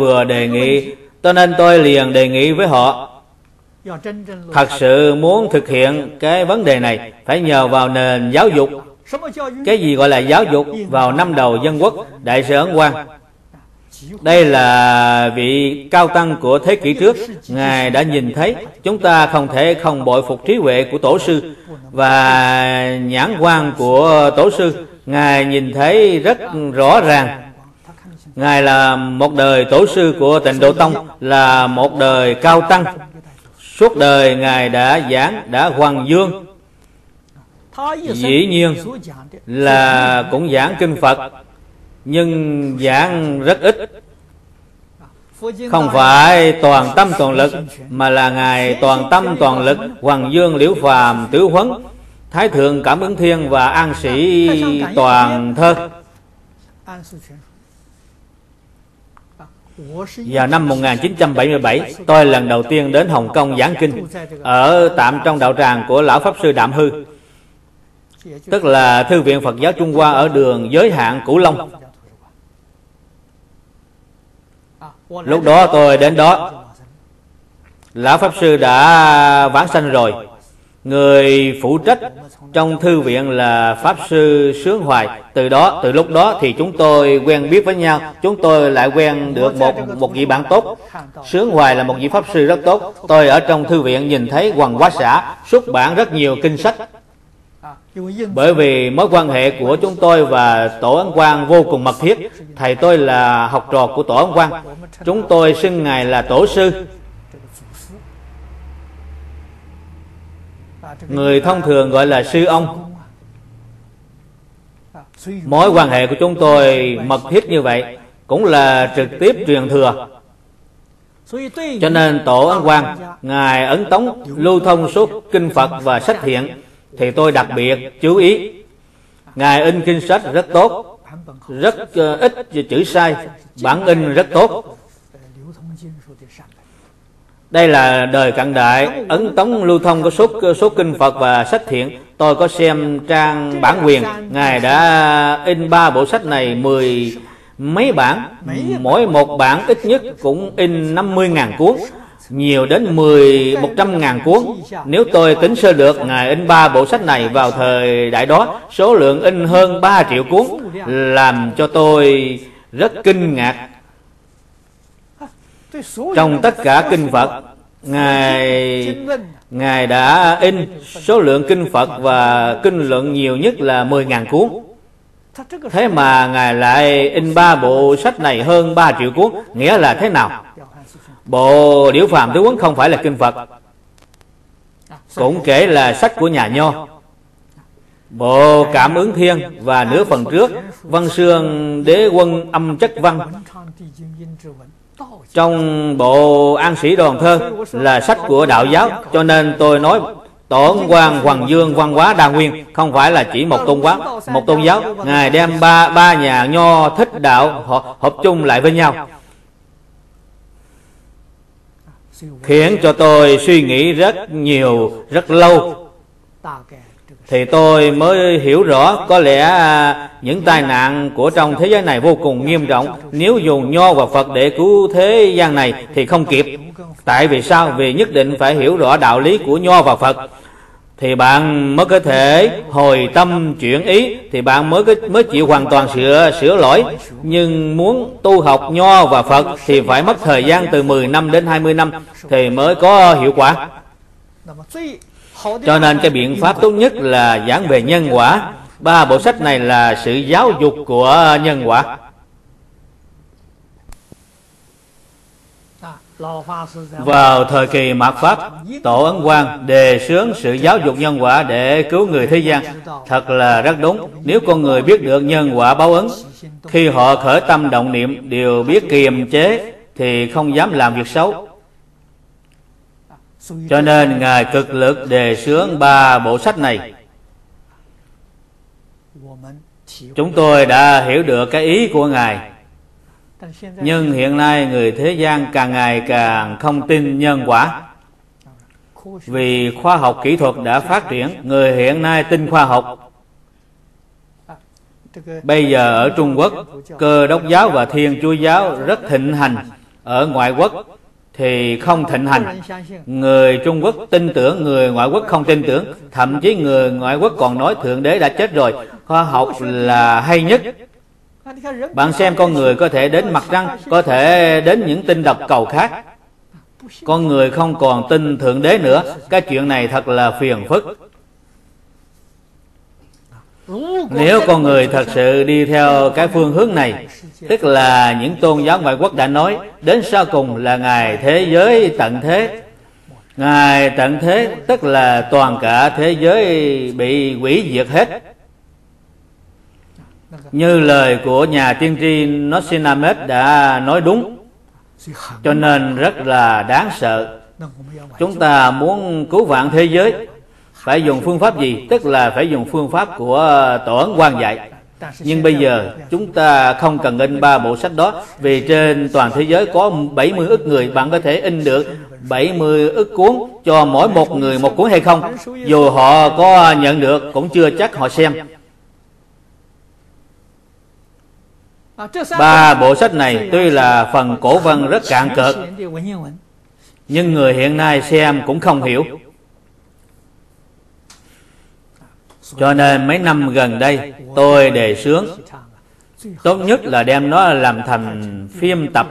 A: liền đề nghị với họ, thật sự muốn thực hiện cái vấn đề này phải nhờ vào nền giáo dục. Cái gì gọi là giáo dục? Vào năm đầu dân quốc, Đại sư Ấn Quang, đây là vị cao tăng của thế kỷ trước, Ngài đã nhìn thấy chúng ta không thể không bội phục trí huệ của tổ sư và nhãn quan của tổ sư. Ngài nhìn thấy rất rõ ràng. Ngài là một đời tổ sư của Tịnh Độ Tông, là một đời cao tăng. Suốt đời Ngài đã giảng, đã hoằng dương. Dĩ nhiên là cũng giảng kinh Phật, nhưng giảng rất ít. Không phải toàn tâm toàn lực, mà là Ngài toàn tâm toàn lực hoằng dương Liễu Phàm, Tứ Huấn, Thái Thượng Cảm Ứng Thiên và An Sĩ Toàn Thơ. Vào năm 1977, tôi lần đầu tiên đến Hồng Kông giảng kinh, ở tạm trong đạo tràng của Lão Pháp Sư Đạm Hư, tức là Thư viện Phật giáo Trung Hoa ở đường Giới Hạn, Cửu Long. Lúc đó tôi đến đó, Lão Pháp Sư đã vãng sanh rồi. Người phụ trách trong thư viện là Pháp Sư Sướng Hoài. Từ lúc đó thì chúng tôi quen biết với nhau. Chúng tôi lại quen được một vị bạn tốt. Sướng Hoài là một vị Pháp Sư rất tốt. Tôi ở trong thư viện nhìn thấy Hoàng Hóa Xã xuất bản rất nhiều kinh sách. Bởi vì mối quan hệ của chúng tôi và Tổ Ấn Quang vô cùng mật thiết. Thầy tôi là học trò của Tổ Ấn Quang. Chúng tôi xưng Ngài là Tổ sư. Người thông thường gọi là sư ông. Mối quan hệ của chúng tôi mật thiết như vậy, cũng là trực tiếp truyền thừa. Cho nên Tổ Ấn Quang, Ngài ấn tống lưu thông số kinh Phật và sách thiện thì tôi đặc biệt chú ý. Ngài in kinh sách rất tốt, rất ít chữ sai, bản in rất tốt. Đây là đời cận đại, ấn tống lưu thông có số kinh Phật và sách thiện. Tôi có xem trang bản quyền, Ngài đã in 3 bộ sách này 10 mấy bản, mỗi một bản ít nhất cũng in 50.000 cuốn, nhiều đến 100.000 cuốn. Nếu tôi tính sơ lược, Ngài in 3 bộ sách này vào thời đại đó, số lượng in hơn 3 triệu cuốn, làm cho tôi rất kinh ngạc. Trong tất cả kinh Phật, Ngài đã in số lượng kinh Phật và kinh luận nhiều nhất là 10.000 cuốn. Thế mà Ngài lại in 3 bộ sách này hơn 3 triệu cuốn, nghĩa là thế nào? Bộ Liễu Phàm Tứ Huấn không phải là kinh Phật, cũng kể là sách của nhà Nho. Bộ Cảm Ứng Thiên và nửa phần trước Văn Xương Đế Quân Âm Chất Văn. Trong bộ An Sĩ Đoàn Thơ là sách của đạo giáo. Cho nên tôi nói Tổ Ấn Quang Hoằng Dương văn hóa đa nguyên, không phải là chỉ một tôn giáo. Ngài đem ba nhà Nho thích đạo hợp chung lại với nhau, khiến cho tôi suy nghĩ rất nhiều, rất lâu, thì tôi mới hiểu rõ có lẽ những tai nạn của trong thế giới này vô cùng nghiêm trọng. Nếu dùng Nho và Phật để cứu thế gian này thì không kịp. Tại vì sao? Vì nhất định phải hiểu rõ đạo lý của Nho và Phật thì bạn mới có thể hồi tâm chuyển ý, thì bạn mới chịu hoàn toàn sửa lỗi. Nhưng muốn tu học Nho và Phật thì phải mất thời gian từ 10 năm đến 20 năm thì mới có hiệu quả. Cho nên cái biện pháp tốt nhất là giảng về nhân quả. 3 bộ sách này là sự giáo dục của nhân quả. Vào thời kỳ mạt Pháp, Tổ Ấn Quang đề xướng sự giáo dục nhân quả để cứu người thế gian. Thật là rất đúng. Nếu con người biết được nhân quả báo ứng, khi họ khởi tâm động niệm đều biết kiềm chế thì không dám làm việc xấu. Cho nên Ngài cực lực đề xướng 3 bộ sách này. Chúng tôi đã hiểu được cái ý của Ngài. Nhưng hiện nay người thế gian càng ngày càng không tin nhân quả. Vì khoa học kỹ thuật đã phát triển, người hiện nay tin khoa học. Bây giờ ở Trung Quốc, Cơ Đốc giáo và Thiên Chúa giáo rất thịnh hành. Ở ngoại quốc thì không thịnh hành. Người Trung Quốc tin tưởng, người ngoại quốc không tin tưởng. Thậm chí người ngoại quốc còn nói Thượng Đế đã chết rồi, khoa học là hay nhất. Bạn xem, con người có thể đến mặt trăng, có thể đến những tinh độc cầu khác. Con người không còn tin Thượng Đế nữa. Cái chuyện này thật là phiền phức. Nếu con người thật sự đi theo cái phương hướng này, tức là những tôn giáo ngoại quốc đã nói, đến sau cùng là ngày thế giới tận thế. Ngày tận thế tức là toàn cả thế giới bị hủy diệt hết. Như lời của nhà tiên tri Nostradamus đã nói đúng, cho nên rất là đáng sợ. Chúng ta muốn cứu vãn thế giới phải dùng phương pháp gì? Tức là phải dùng phương pháp của Tổ ấn Quang dạy. Nhưng bây giờ chúng ta không cần in 3 bộ sách đó, vì trên toàn thế giới có 70 ức người. Bạn có thể in được 70 ức cuốn cho mỗi một người một cuốn hay không? Dù họ có nhận được cũng chưa chắc họ xem. 3 bộ sách này tuy là phần cổ văn rất cạn cợt, nhưng người hiện nay xem cũng không hiểu. Cho nên mấy năm gần đây tôi đề xướng tốt nhất là đem nó làm thành phim tập,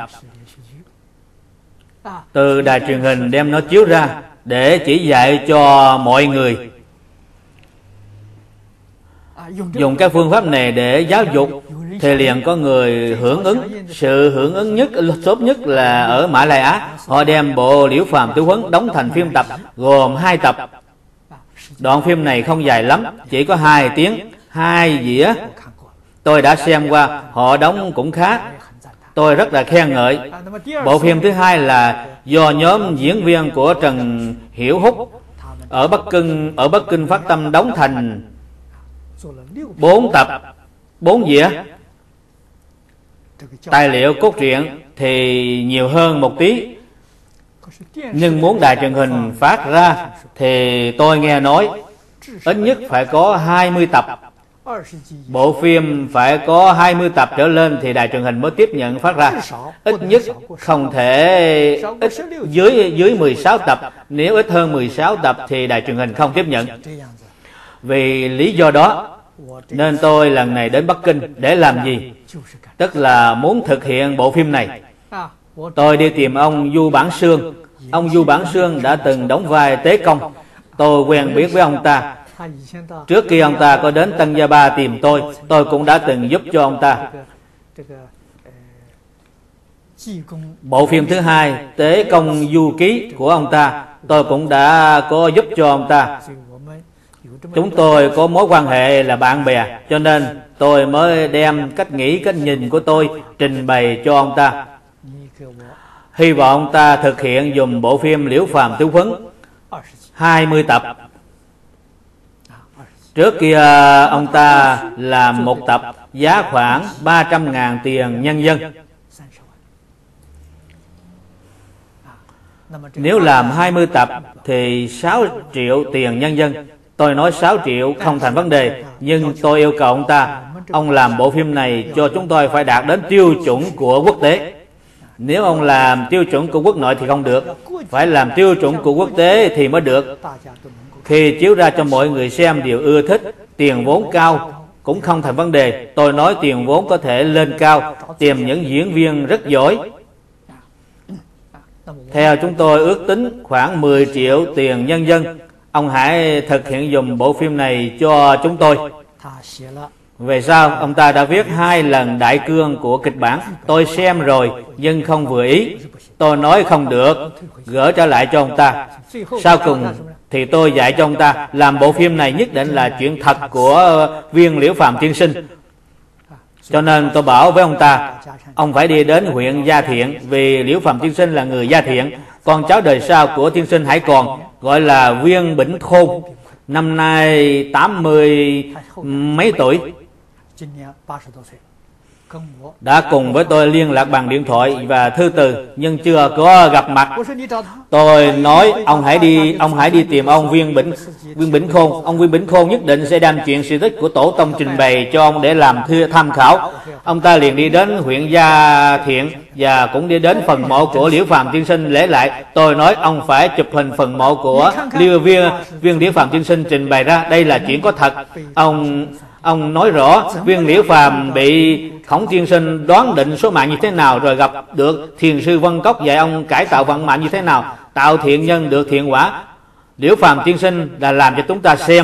A: từ đài truyền hình đem nó chiếu ra để chỉ dạy cho mọi người. Dùng cái phương pháp này để giáo dục thì liền có người hưởng ứng. Sự hưởng ứng nhất tốt nhất là ở Mã Lai Á, họ đem bộ Liễu Phàm Tứ Huấn đóng thành phim tập, gồm 2 tập. Đoạn phim này không dài lắm, chỉ có 2 tiếng, 2 dĩa. Tôi đã xem qua, họ đóng cũng khá, tôi rất là khen ngợi. Bộ phim thứ hai là do nhóm diễn viên của Trần Hiểu Húc ở Bắc Kinh phát tâm đóng thành 4 tập, 4 dĩa. Tài liệu cốt truyện thì nhiều hơn một tí, nhưng muốn đài truyền hình phát ra thì tôi nghe nói ít nhất phải có 20 tập. Bộ phim phải có 20 tập trở lên thì đài truyền hình mới tiếp nhận phát ra. Ít nhất không thể dưới 16 tập. Nếu ít hơn 16 tập thì đài truyền hình không tiếp nhận. Vì lý do đó nên tôi lần này đến Bắc Kinh để làm gì? Tức là muốn thực hiện bộ phim này. Tôi đi tìm ông Du Bản Sương. Ông Du Bản Sương đã từng đóng vai Tế Công. Tôi quen biết với ông ta. Trước khi ông ta có đến Tân Gia Ba tìm tôi cũng đã từng giúp cho ông ta. Bộ phim thứ hai, Tế Công Du Ký của ông ta, tôi cũng đã có giúp cho ông ta. Chúng tôi có mối quan hệ là bạn bè, cho nên tôi mới đem cách nghĩ, cách nhìn của tôi trình bày cho ông ta. Hy vọng ông ta thực hiện dùm bộ phim Liễu Phàm Tứ Huấn 20 tập. Trước kia ông ta làm một tập giá khoảng 300.000 tiền nhân dân. Nếu làm 20 tập thì 6 triệu tiền nhân dân. Tôi nói 6 triệu không thành vấn đề, nhưng tôi yêu cầu ông làm bộ phim này cho chúng tôi phải đạt đến tiêu chuẩn của quốc tế. Nếu ông làm tiêu chuẩn của quốc nội thì không được, phải làm tiêu chuẩn của quốc tế thì mới được. Khi chiếu ra cho mọi người xem đều ưa thích, tiền vốn cao cũng không thành vấn đề. Tôi nói tiền vốn có thể lên cao, tìm những diễn viên rất giỏi. Theo chúng tôi ước tính khoảng 10 triệu tiền nhân dân. Ông hãy thực hiện dùm bộ phim này cho chúng tôi. Về sau, ông ta đã viết 2 lần đại cương của kịch bản. Tôi xem rồi, nhưng không vừa ý. Tôi nói không được, gỡ trở lại cho ông ta. Sau cùng thì tôi dạy cho ông ta làm bộ phim này nhất định là chuyện thật của viên Liễu Phàm tiên sinh. Cho nên tôi bảo với ông ta, ông phải đi đến huyện Gia Thiện, vì Liễu Phàm tiên sinh là người Gia Thiện. Con cháu đời sau của tiên sinh hãy còn, gọi là Viên Bỉnh Khôn, năm nay 80 mấy tuổi, đã cùng với tôi liên lạc bằng điện thoại và thư từ, nhưng chưa có gặp mặt. Tôi nói ông hãy đi tìm ông Viên Bỉnh Khôn. Ông Viên Bỉnh Khôn nhất định sẽ đem chuyện sự tích của tổ tông trình bày cho ông để làm tham khảo. Ông ta liền đi đến huyện Gia Thiện và cũng đi đến phần mộ của Liễu Phàm tiên sinh lễ lại. Tôi nói ông phải chụp hình phần mộ của viên Liễu Phàm tiên sinh trình bày ra, đây là chuyện có thật. Ông nói rõ viên Liễu Phàm bị Khổng tiên sinh đoán định số mạng như thế nào, rồi gặp được thiền sư Vân Cốc dạy ông cải tạo vận mạng như thế nào, tạo thiện nhân được thiện quả. Liễu Phàm tiên sinh là làm cho chúng ta xem,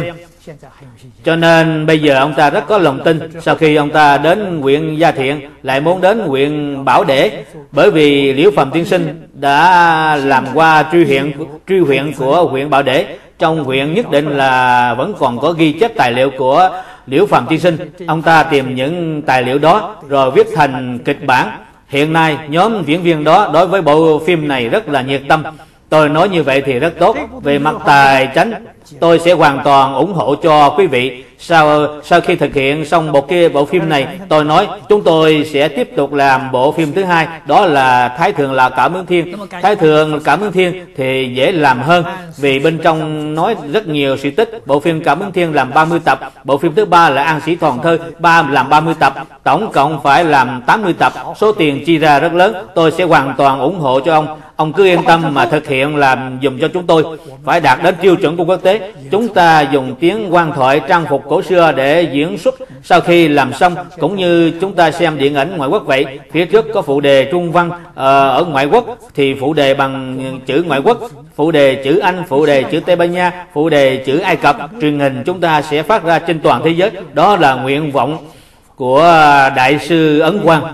A: Cho nên bây giờ ông ta rất có lòng tin. Sau khi ông ta đến huyện Gia Thiện, lại muốn đến huyện Bảo Để, bởi vì Liễu Phàm tiên sinh đã làm qua truy huyện của huyện Bảo Để. Trong huyện nhất định là vẫn còn có ghi chép tài liệu của Liễu Phàm tiên sinh. Ông ta tìm những tài liệu đó rồi viết thành kịch bản. Hiện nay nhóm diễn viên đó đối với bộ phim này rất là nhiệt tâm. Tôi nói như vậy thì rất tốt. Về mặt tài chính, tôi sẽ hoàn toàn ủng hộ cho quý vị. Sau khi thực hiện xong bộ phim này, tôi nói chúng tôi sẽ tiếp tục làm bộ phim thứ hai, đó là Thái Thượng là Cảm Ứng Thiên. Thái Thượng Cảm Ứng Thiên thì dễ làm hơn, vì bên trong nói rất nhiều sự tích. Bộ phim Cảm Ứng Thiên làm 30 tập, bộ phim thứ ba là An Sĩ Toàn Thơ làm 30 tập, tổng cộng phải làm 80 tập. Số tiền chi ra rất lớn, tôi sẽ hoàn toàn ủng hộ cho ông. Ông cứ yên tâm mà thực hiện làm dùm cho chúng tôi. Phải đạt đến tiêu chuẩn của quốc tế. Chúng ta dùng tiếng quan thoại, trang phục cổ xưa để diễn xuất. Sau khi làm xong, cũng như chúng ta xem điện ảnh ngoại quốc vậy, phía trước có phụ đề Trung văn, ở ngoại quốc thì phụ đề bằng chữ ngoại quốc, phụ đề chữ Anh, phụ đề chữ Tây Ban Nha, phụ đề chữ Ai Cập. Truyền hình chúng ta sẽ phát ra trên toàn thế giới. Đó là nguyện vọng của Đại sư Ấn Quang.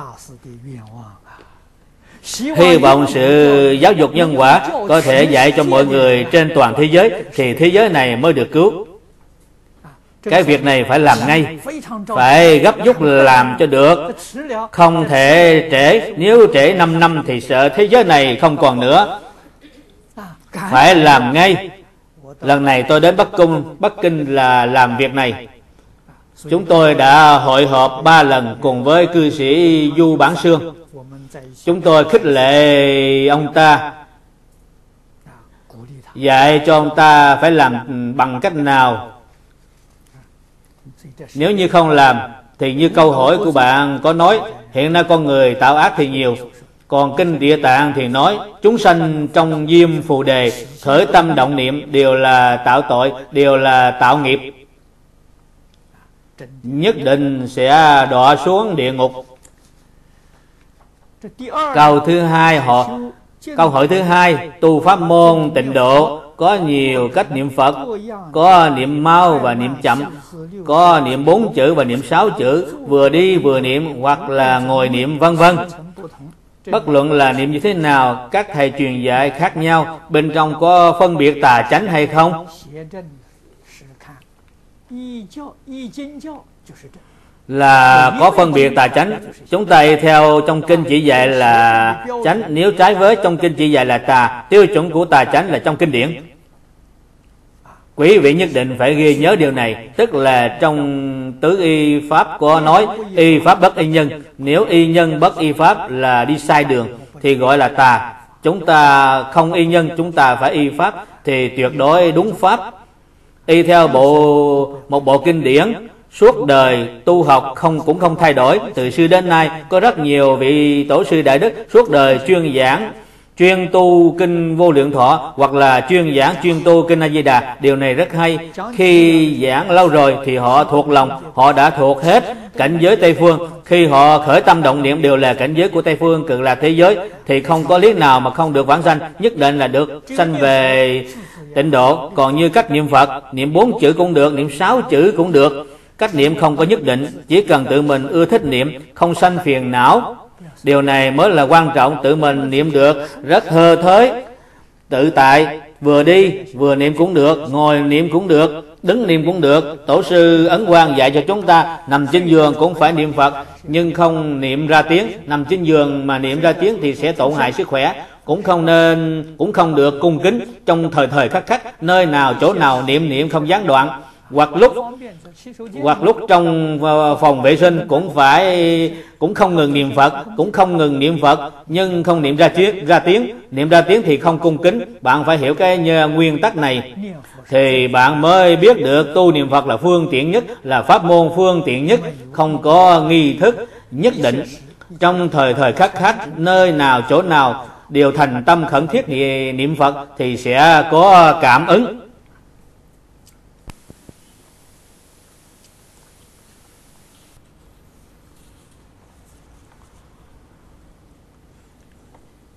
A: Hy vọng sự giáo dục nhân quả có thể dạy cho mọi người trên toàn thế giới, thì thế giới này mới được cứu. Cái việc này phải làm ngay, phải gấp rút làm cho được, không thể trễ. Nếu trễ 5 năm thì sợ thế giới này không còn nữa. Phải làm ngay. Lần này tôi đến Bắc Kinh là làm việc này. Chúng tôi đã hội họp 3 lần cùng với cư sĩ Du Bản Sương. Chúng tôi khích lệ ông ta, dạy cho ông ta phải làm bằng cách nào. Nếu như không làm thì như câu hỏi của bạn có nói, hiện nay con người tạo ác thì nhiều. Còn Kinh Địa Tạng thì nói chúng sanh trong diêm phù đề, khởi tâm động niệm đều là tạo tội, đều là tạo nghiệp, nhất định sẽ đọa xuống địa ngục. Câu hỏi thứ hai, tu pháp môn tịnh độ có nhiều cách niệm Phật, có niệm mau và niệm chậm, có niệm 4 chữ và niệm 6 chữ, vừa đi vừa niệm hoặc là ngồi niệm, vân vân. Bất luận là niệm như thế nào, các thầy truyền dạy khác nhau, bên trong có phân biệt tà chánh hay không? Là có phân biệt tà chánh. Chúng ta theo trong kinh chỉ dạy là chánh, nếu trái với trong kinh chỉ dạy là tà. Tiêu chuẩn của tà chánh là trong kinh điển. Quý vị nhất định phải ghi nhớ điều này. Tức là trong tứ y pháp có nói y pháp bất y nhân. Nếu y nhân bất y pháp là đi sai đường thì gọi là tà. Chúng ta không y nhân, chúng ta phải y pháp thì tuyệt đối đúng pháp. Y theo một bộ kinh điển, suốt đời tu học cũng không thay đổi. Từ xưa đến nay có rất nhiều vị tổ sư đại đức suốt đời chuyên tu kinh Vô Lượng Thọ, hoặc là chuyên tu kinh A Di Đà. Điều này rất hay. Khi giảng lâu rồi thì họ thuộc lòng, họ đã thuộc hết cảnh giới Tây phương. Khi họ khởi tâm động niệm đều là cảnh giới của Tây phương, Cực Lạc thế giới, thì không có lý nào mà không được vãng sanh, nhất định là được sanh về tịnh độ. Còn như cách niệm Phật, niệm 4 chữ cũng được, niệm 6 chữ cũng được. Cách niệm không có nhất định, chỉ cần tự mình ưa thích niệm, không sanh phiền não. Điều này mới là quan trọng. Tự mình niệm được rất hơ thới, tự tại, vừa đi vừa niệm cũng được, ngồi niệm cũng được, đứng niệm cũng được. Tổ sư Ấn Quang dạy cho chúng ta nằm trên giường cũng phải niệm Phật, nhưng không niệm ra tiếng. Nằm trên giường mà niệm ra tiếng thì sẽ tổn hại sức khỏe. Cũng không được cung kính trong thời khắc, nơi nào chỗ nào niệm không gián đoạn. Hoặc lúc trong phòng vệ sinh cũng không ngừng niệm Phật, nhưng không niệm ra tiếng. Niệm ra tiếng thì không cung kính. Bạn phải hiểu cái nguyên tắc này thì bạn mới biết được tu niệm Phật là phương tiện nhất, là pháp môn phương tiện nhất, không có nghi thức nhất định. Trong thời khắc, nơi nào chỗ nào đều thành tâm khẩn thiết niệm Phật thì sẽ có cảm ứng.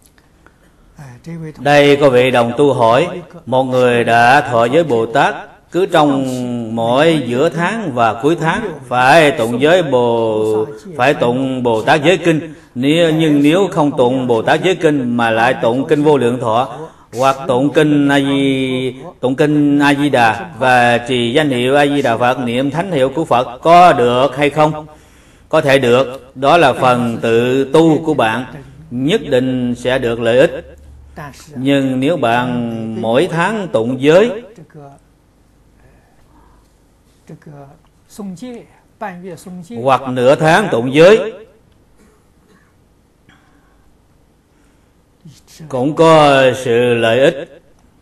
A: Đây có vị đồng tu hỏi, một người đã thọ giới Bồ Tát, cứ trong mỗi giữa tháng và cuối tháng phải tụng Bồ Tát Giới Kinh. Nhưng nếu không tụng Bồ Tát Giới Kinh mà lại tụng kinh Vô Lượng Thọ hoặc tụng kinh A Di Đà và trì danh hiệu A Di Đà Phật, niệm thánh hiệu của Phật, có được hay không? Có thể được, đó là phần tự tu của bạn, nhất định sẽ được lợi ích. Nhưng nếu bạn mỗi tháng tụng giới hoặc nửa tháng tụng giới cũng có sự lợi ích.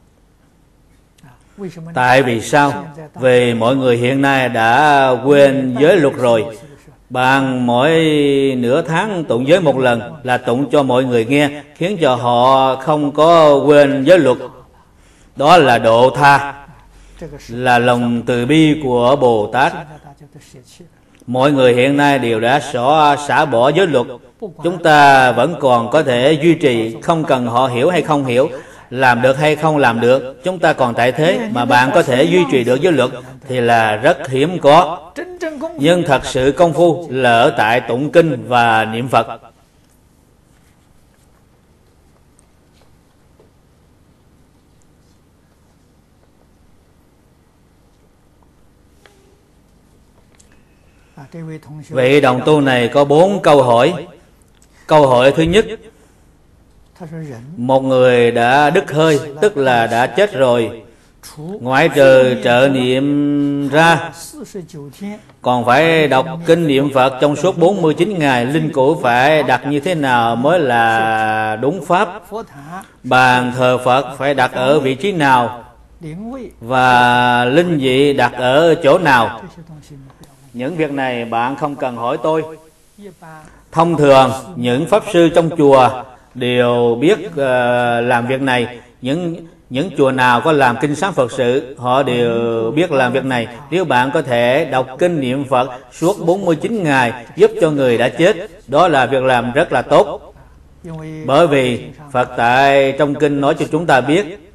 A: Tại vì sao? Vì mọi người hiện nay đã quên giới luật rồi. Bạn mỗi nửa tháng tụng giới một lần là tụng cho mọi người nghe, khiến cho họ không có quên giới luật. Đó là độ tha, là lòng từ bi của Bồ Tát. Mọi người hiện nay đều đã xả bỏ giới luật. Chúng ta vẫn còn có thể duy trì, không cần họ hiểu hay không hiểu, làm được hay không làm được, chúng ta còn tại thế mà bạn có thể duy trì được giới luật thì là rất hiếm có. Nhưng thật sự công phu là ở tại tụng kinh và niệm Phật. Vị đồng tu này có 4 câu hỏi. Câu hỏi thứ nhất: một người đã đứt hơi, tức là đã chết rồi, ngoại trừ trợ niệm ra, còn phải đọc kinh niệm Phật trong suốt 49 ngày. Linh cữu phải đặt như thế nào mới là đúng pháp? Bàn thờ Phật phải đặt ở vị trí nào? Và linh vị đặt ở chỗ nào? Những việc này bạn không cần hỏi tôi. Thông thường những pháp sư trong chùa đều biết làm việc này. Những chùa nào có làm kinh sáng Phật sự, họ đều biết làm việc này. Nếu bạn có thể đọc kinh niệm Phật suốt 49 ngày giúp cho người đã chết, đó là việc làm rất là tốt. Bởi vì Phật tại trong kinh nói cho chúng ta biết,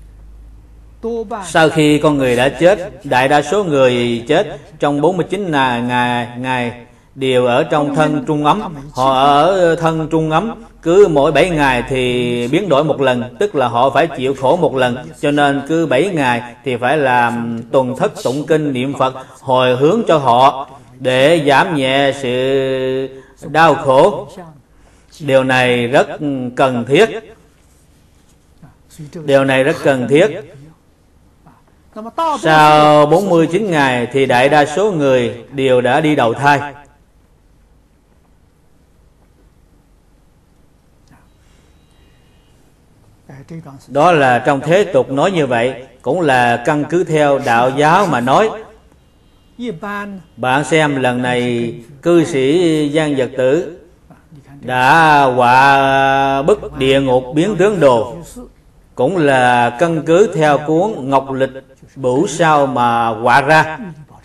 A: sau khi con người đã chết, đại đa số người chết trong 49 ngày đều ở trong thân trung ấm. Họ ở thân trung ấm cứ mỗi 7 ngày thì biến đổi một lần, tức là họ phải chịu khổ một lần. Cho nên cứ 7 ngày thì phải làm tuần thất tụng kinh niệm Phật hồi hướng cho họ để giảm nhẹ sự đau khổ. Điều này rất cần thiết. Điều này rất cần thiết. Sau 49 ngày thì đại đa số người đều đã đi đầu thai. Đó là trong thế tục nói như vậy, cũng là căn cứ theo đạo giáo mà nói. Bạn xem lần này cư sĩ Giang Vật Tử đã họa bức địa ngục biến tướng đồ, cũng là căn cứ theo cuốn Ngọc Lịch Bửu Sao mà họa ra.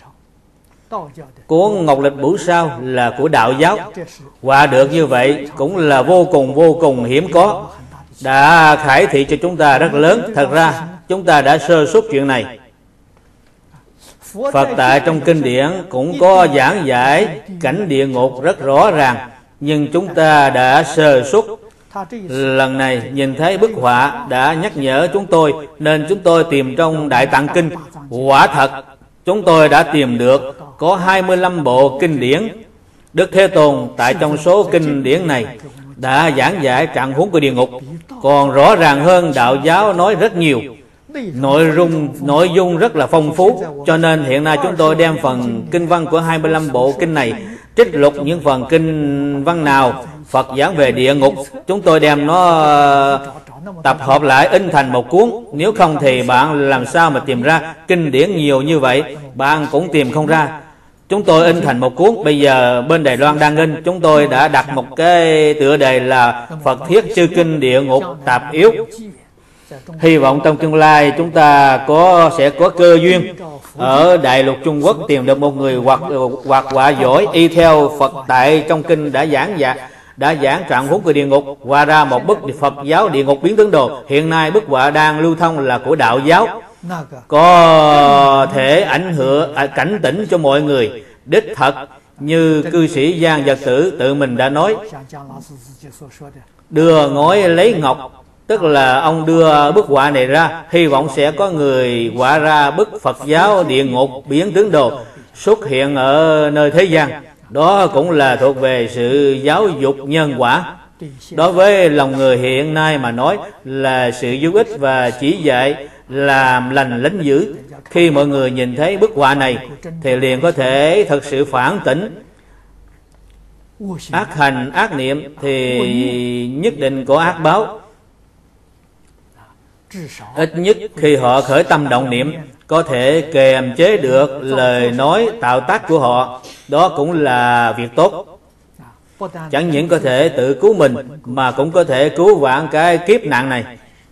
A: Cuốn Ngọc Lịch Bửu Sao là của đạo giáo, họa được như vậy cũng là vô cùng hiếm có, đã khải thị cho chúng ta rất lớn. Thật ra chúng ta đã sơ suất chuyện này. Phật tại trong kinh điển cũng có giảng giải cảnh địa ngục rất rõ ràng, nhưng chúng ta đã sơ suất. Lần này nhìn thấy bức họa đã nhắc nhở chúng tôi, nên chúng tôi tìm trong Đại Tạng Kinh. Quả thật chúng tôi đã tìm được có 25 bộ kinh điển. Đức Thế Tôn tại trong số kinh điển này đã giảng giải trạng huống của địa ngục còn rõ ràng hơn đạo giáo nói rất nhiều. Nội dung rất là phong phú. Cho nên hiện nay chúng tôi đem phần kinh văn của 25 bộ kinh này, trích lục những phần kinh văn nào Phật giảng về địa ngục, chúng tôi đem nó tập hợp lại in thành một cuốn. Nếu không thì bạn làm sao mà tìm ra? Kinh điển nhiều như vậy bạn cũng tìm không ra. Chúng tôi in thành một cuốn. Bây giờ bên Đài Loan đang in. Chúng tôi đã đặt một cái tựa đề là Phật Thiết Chư Kinh Địa Ngục Tạp Yếu. Hy vọng trong tương lai chúng ta sẽ có cơ duyên ở Đại lục Trung Quốc tìm được một người hoặc họa giỏi y theo Phật tại trong kinh đã giảng trạng huống của địa ngục, họa ra một bức Phật giáo địa ngục biến tướng đồ. Hiện nay bức họa đang lưu thông là của đạo giáo. có thể cảnh tỉnh cho mọi người. Đích thật như cư sĩ Giang Vật Tử tự mình đã nói, đưa ngói lấy ngọc, tức là ông đưa bức họa này ra, hy vọng sẽ có người họa ra bức Phật giáo địa ngục biến tướng đồ xuất hiện ở nơi thế gian. Đó cũng là thuộc về sự giáo dục nhân quả. Đối với lòng người hiện nay mà nói là sự giúp ích và chỉ dạy làm lành lánh dữ. Khi mọi người nhìn thấy bức họa này thì liền có thể thật sự phản tỉnh. Ác hành ác niệm thì nhất định có ác báo. Ít nhất khi họ khởi tâm động niệm, có thể kềm chế được lời nói tạo tác của họ. Đó cũng là việc tốt. Chẳng những có thể tự cứu mình, mà cũng có thể cứu vãn cái kiếp nạn này.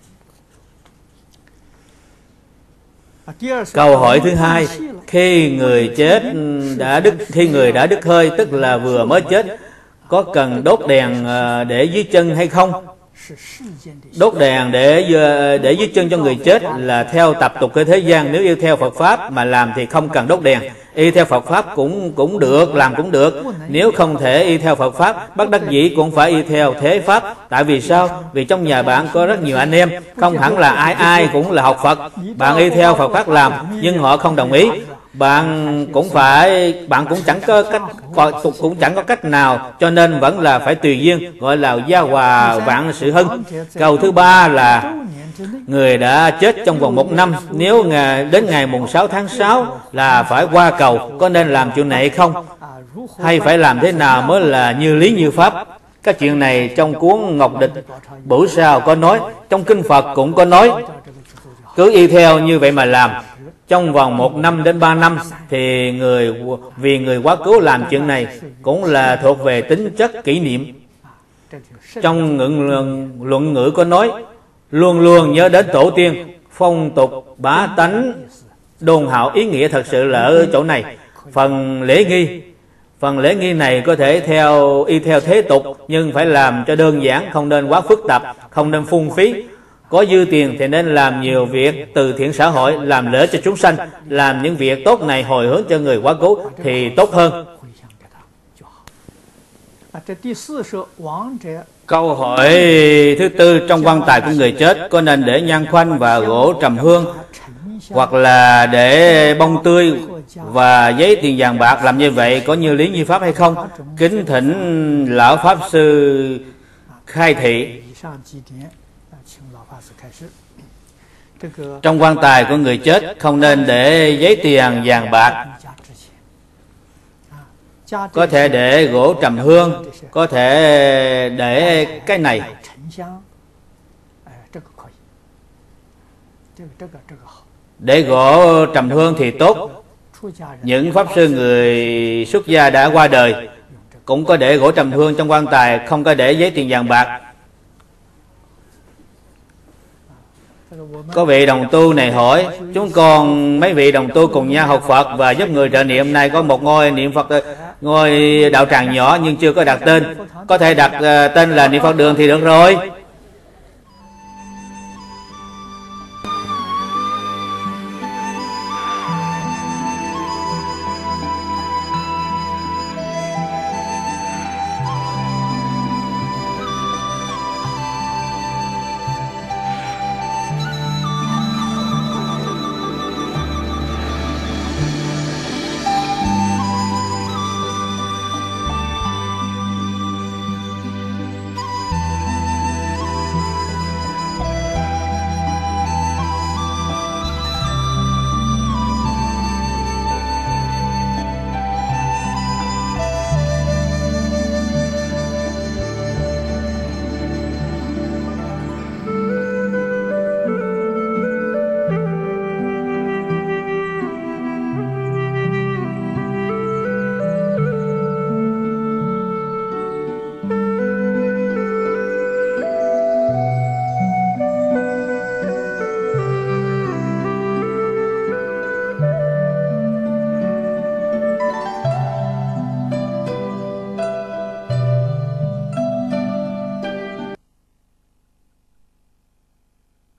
A: Câu hỏi thứ hai, khi người đã đứt hơi, tức là vừa mới chết, có cần đốt đèn để dưới chân hay không? Đốt đèn để dưới chân cho người chết là theo tập tục của thế gian. Nếu y theo Phật Pháp mà làm thì không cần đốt đèn. Y theo Phật Pháp cũng được, làm cũng được. Nếu không thể y theo Phật Pháp, bất đắc dĩ cũng phải y theo thế Pháp. Tại vì sao? Vì trong nhà bạn có rất nhiều anh em, không hẳn là ai cũng là học Phật. Bạn y theo Phật Pháp làm, nhưng họ không đồng ý. Bạn cũng chẳng có cách nào, cho nên vẫn là phải tùy duyên, gọi là gia hòa vạn sự hưng. Câu thứ ba là người đã chết trong vòng 1 năm, nếu đến ngày mùng 6 tháng 6 là phải qua cầu, có nên làm chuyện này hay không? Hay phải làm thế nào mới là như lý như pháp? Các chuyện này trong cuốn Ngọc Địch Bửu Sao có nói, trong kinh Phật cũng có nói. Cứ y theo như vậy mà làm, trong vòng 1 năm đến 3 năm thì vì người quá cố làm chuyện này cũng là thuộc về tính chất kỷ niệm. Trong luận ngữ có nói, luôn luôn nhớ đến tổ tiên, phong tục bá tánh đôn hậu. Ý nghĩa thật sự là ở chỗ này. Phần lễ nghi này có thể y theo thế tục, nhưng phải làm cho đơn giản, không nên quá phức tạp, không nên phung phí. Có dư tiền thì nên làm nhiều việc từ thiện xã hội, làm lợi cho chúng sanh. Làm những việc tốt này hồi hướng cho người quá cố thì tốt hơn. Câu hỏi thứ tư, trong quan tài của người chết có nên để nhang khoanh và gỗ trầm hương, hoặc là để bông tươi và giấy tiền vàng bạc, làm như vậy có như lý như pháp hay không? Kính thỉnh lão pháp sư khai thị. Trong quan tài của người chết không nên để giấy tiền vàng bạc, có thể để gỗ trầm hương, có thể để cái này. Để gỗ trầm hương thì tốt. Những pháp sư người xuất gia đã qua đời cũng có để gỗ trầm hương trong quan tài, không có để giấy tiền vàng bạc. Có vị đồng tu này hỏi, chúng con mấy vị đồng tu cùng nhau học Phật và giúp người trợ niệm, nay có một ngôi niệm Phật, ngôi đạo tràng nhỏ nhưng chưa có đặt tên, có thể đặt tên là niệm Phật đường thì được rồi.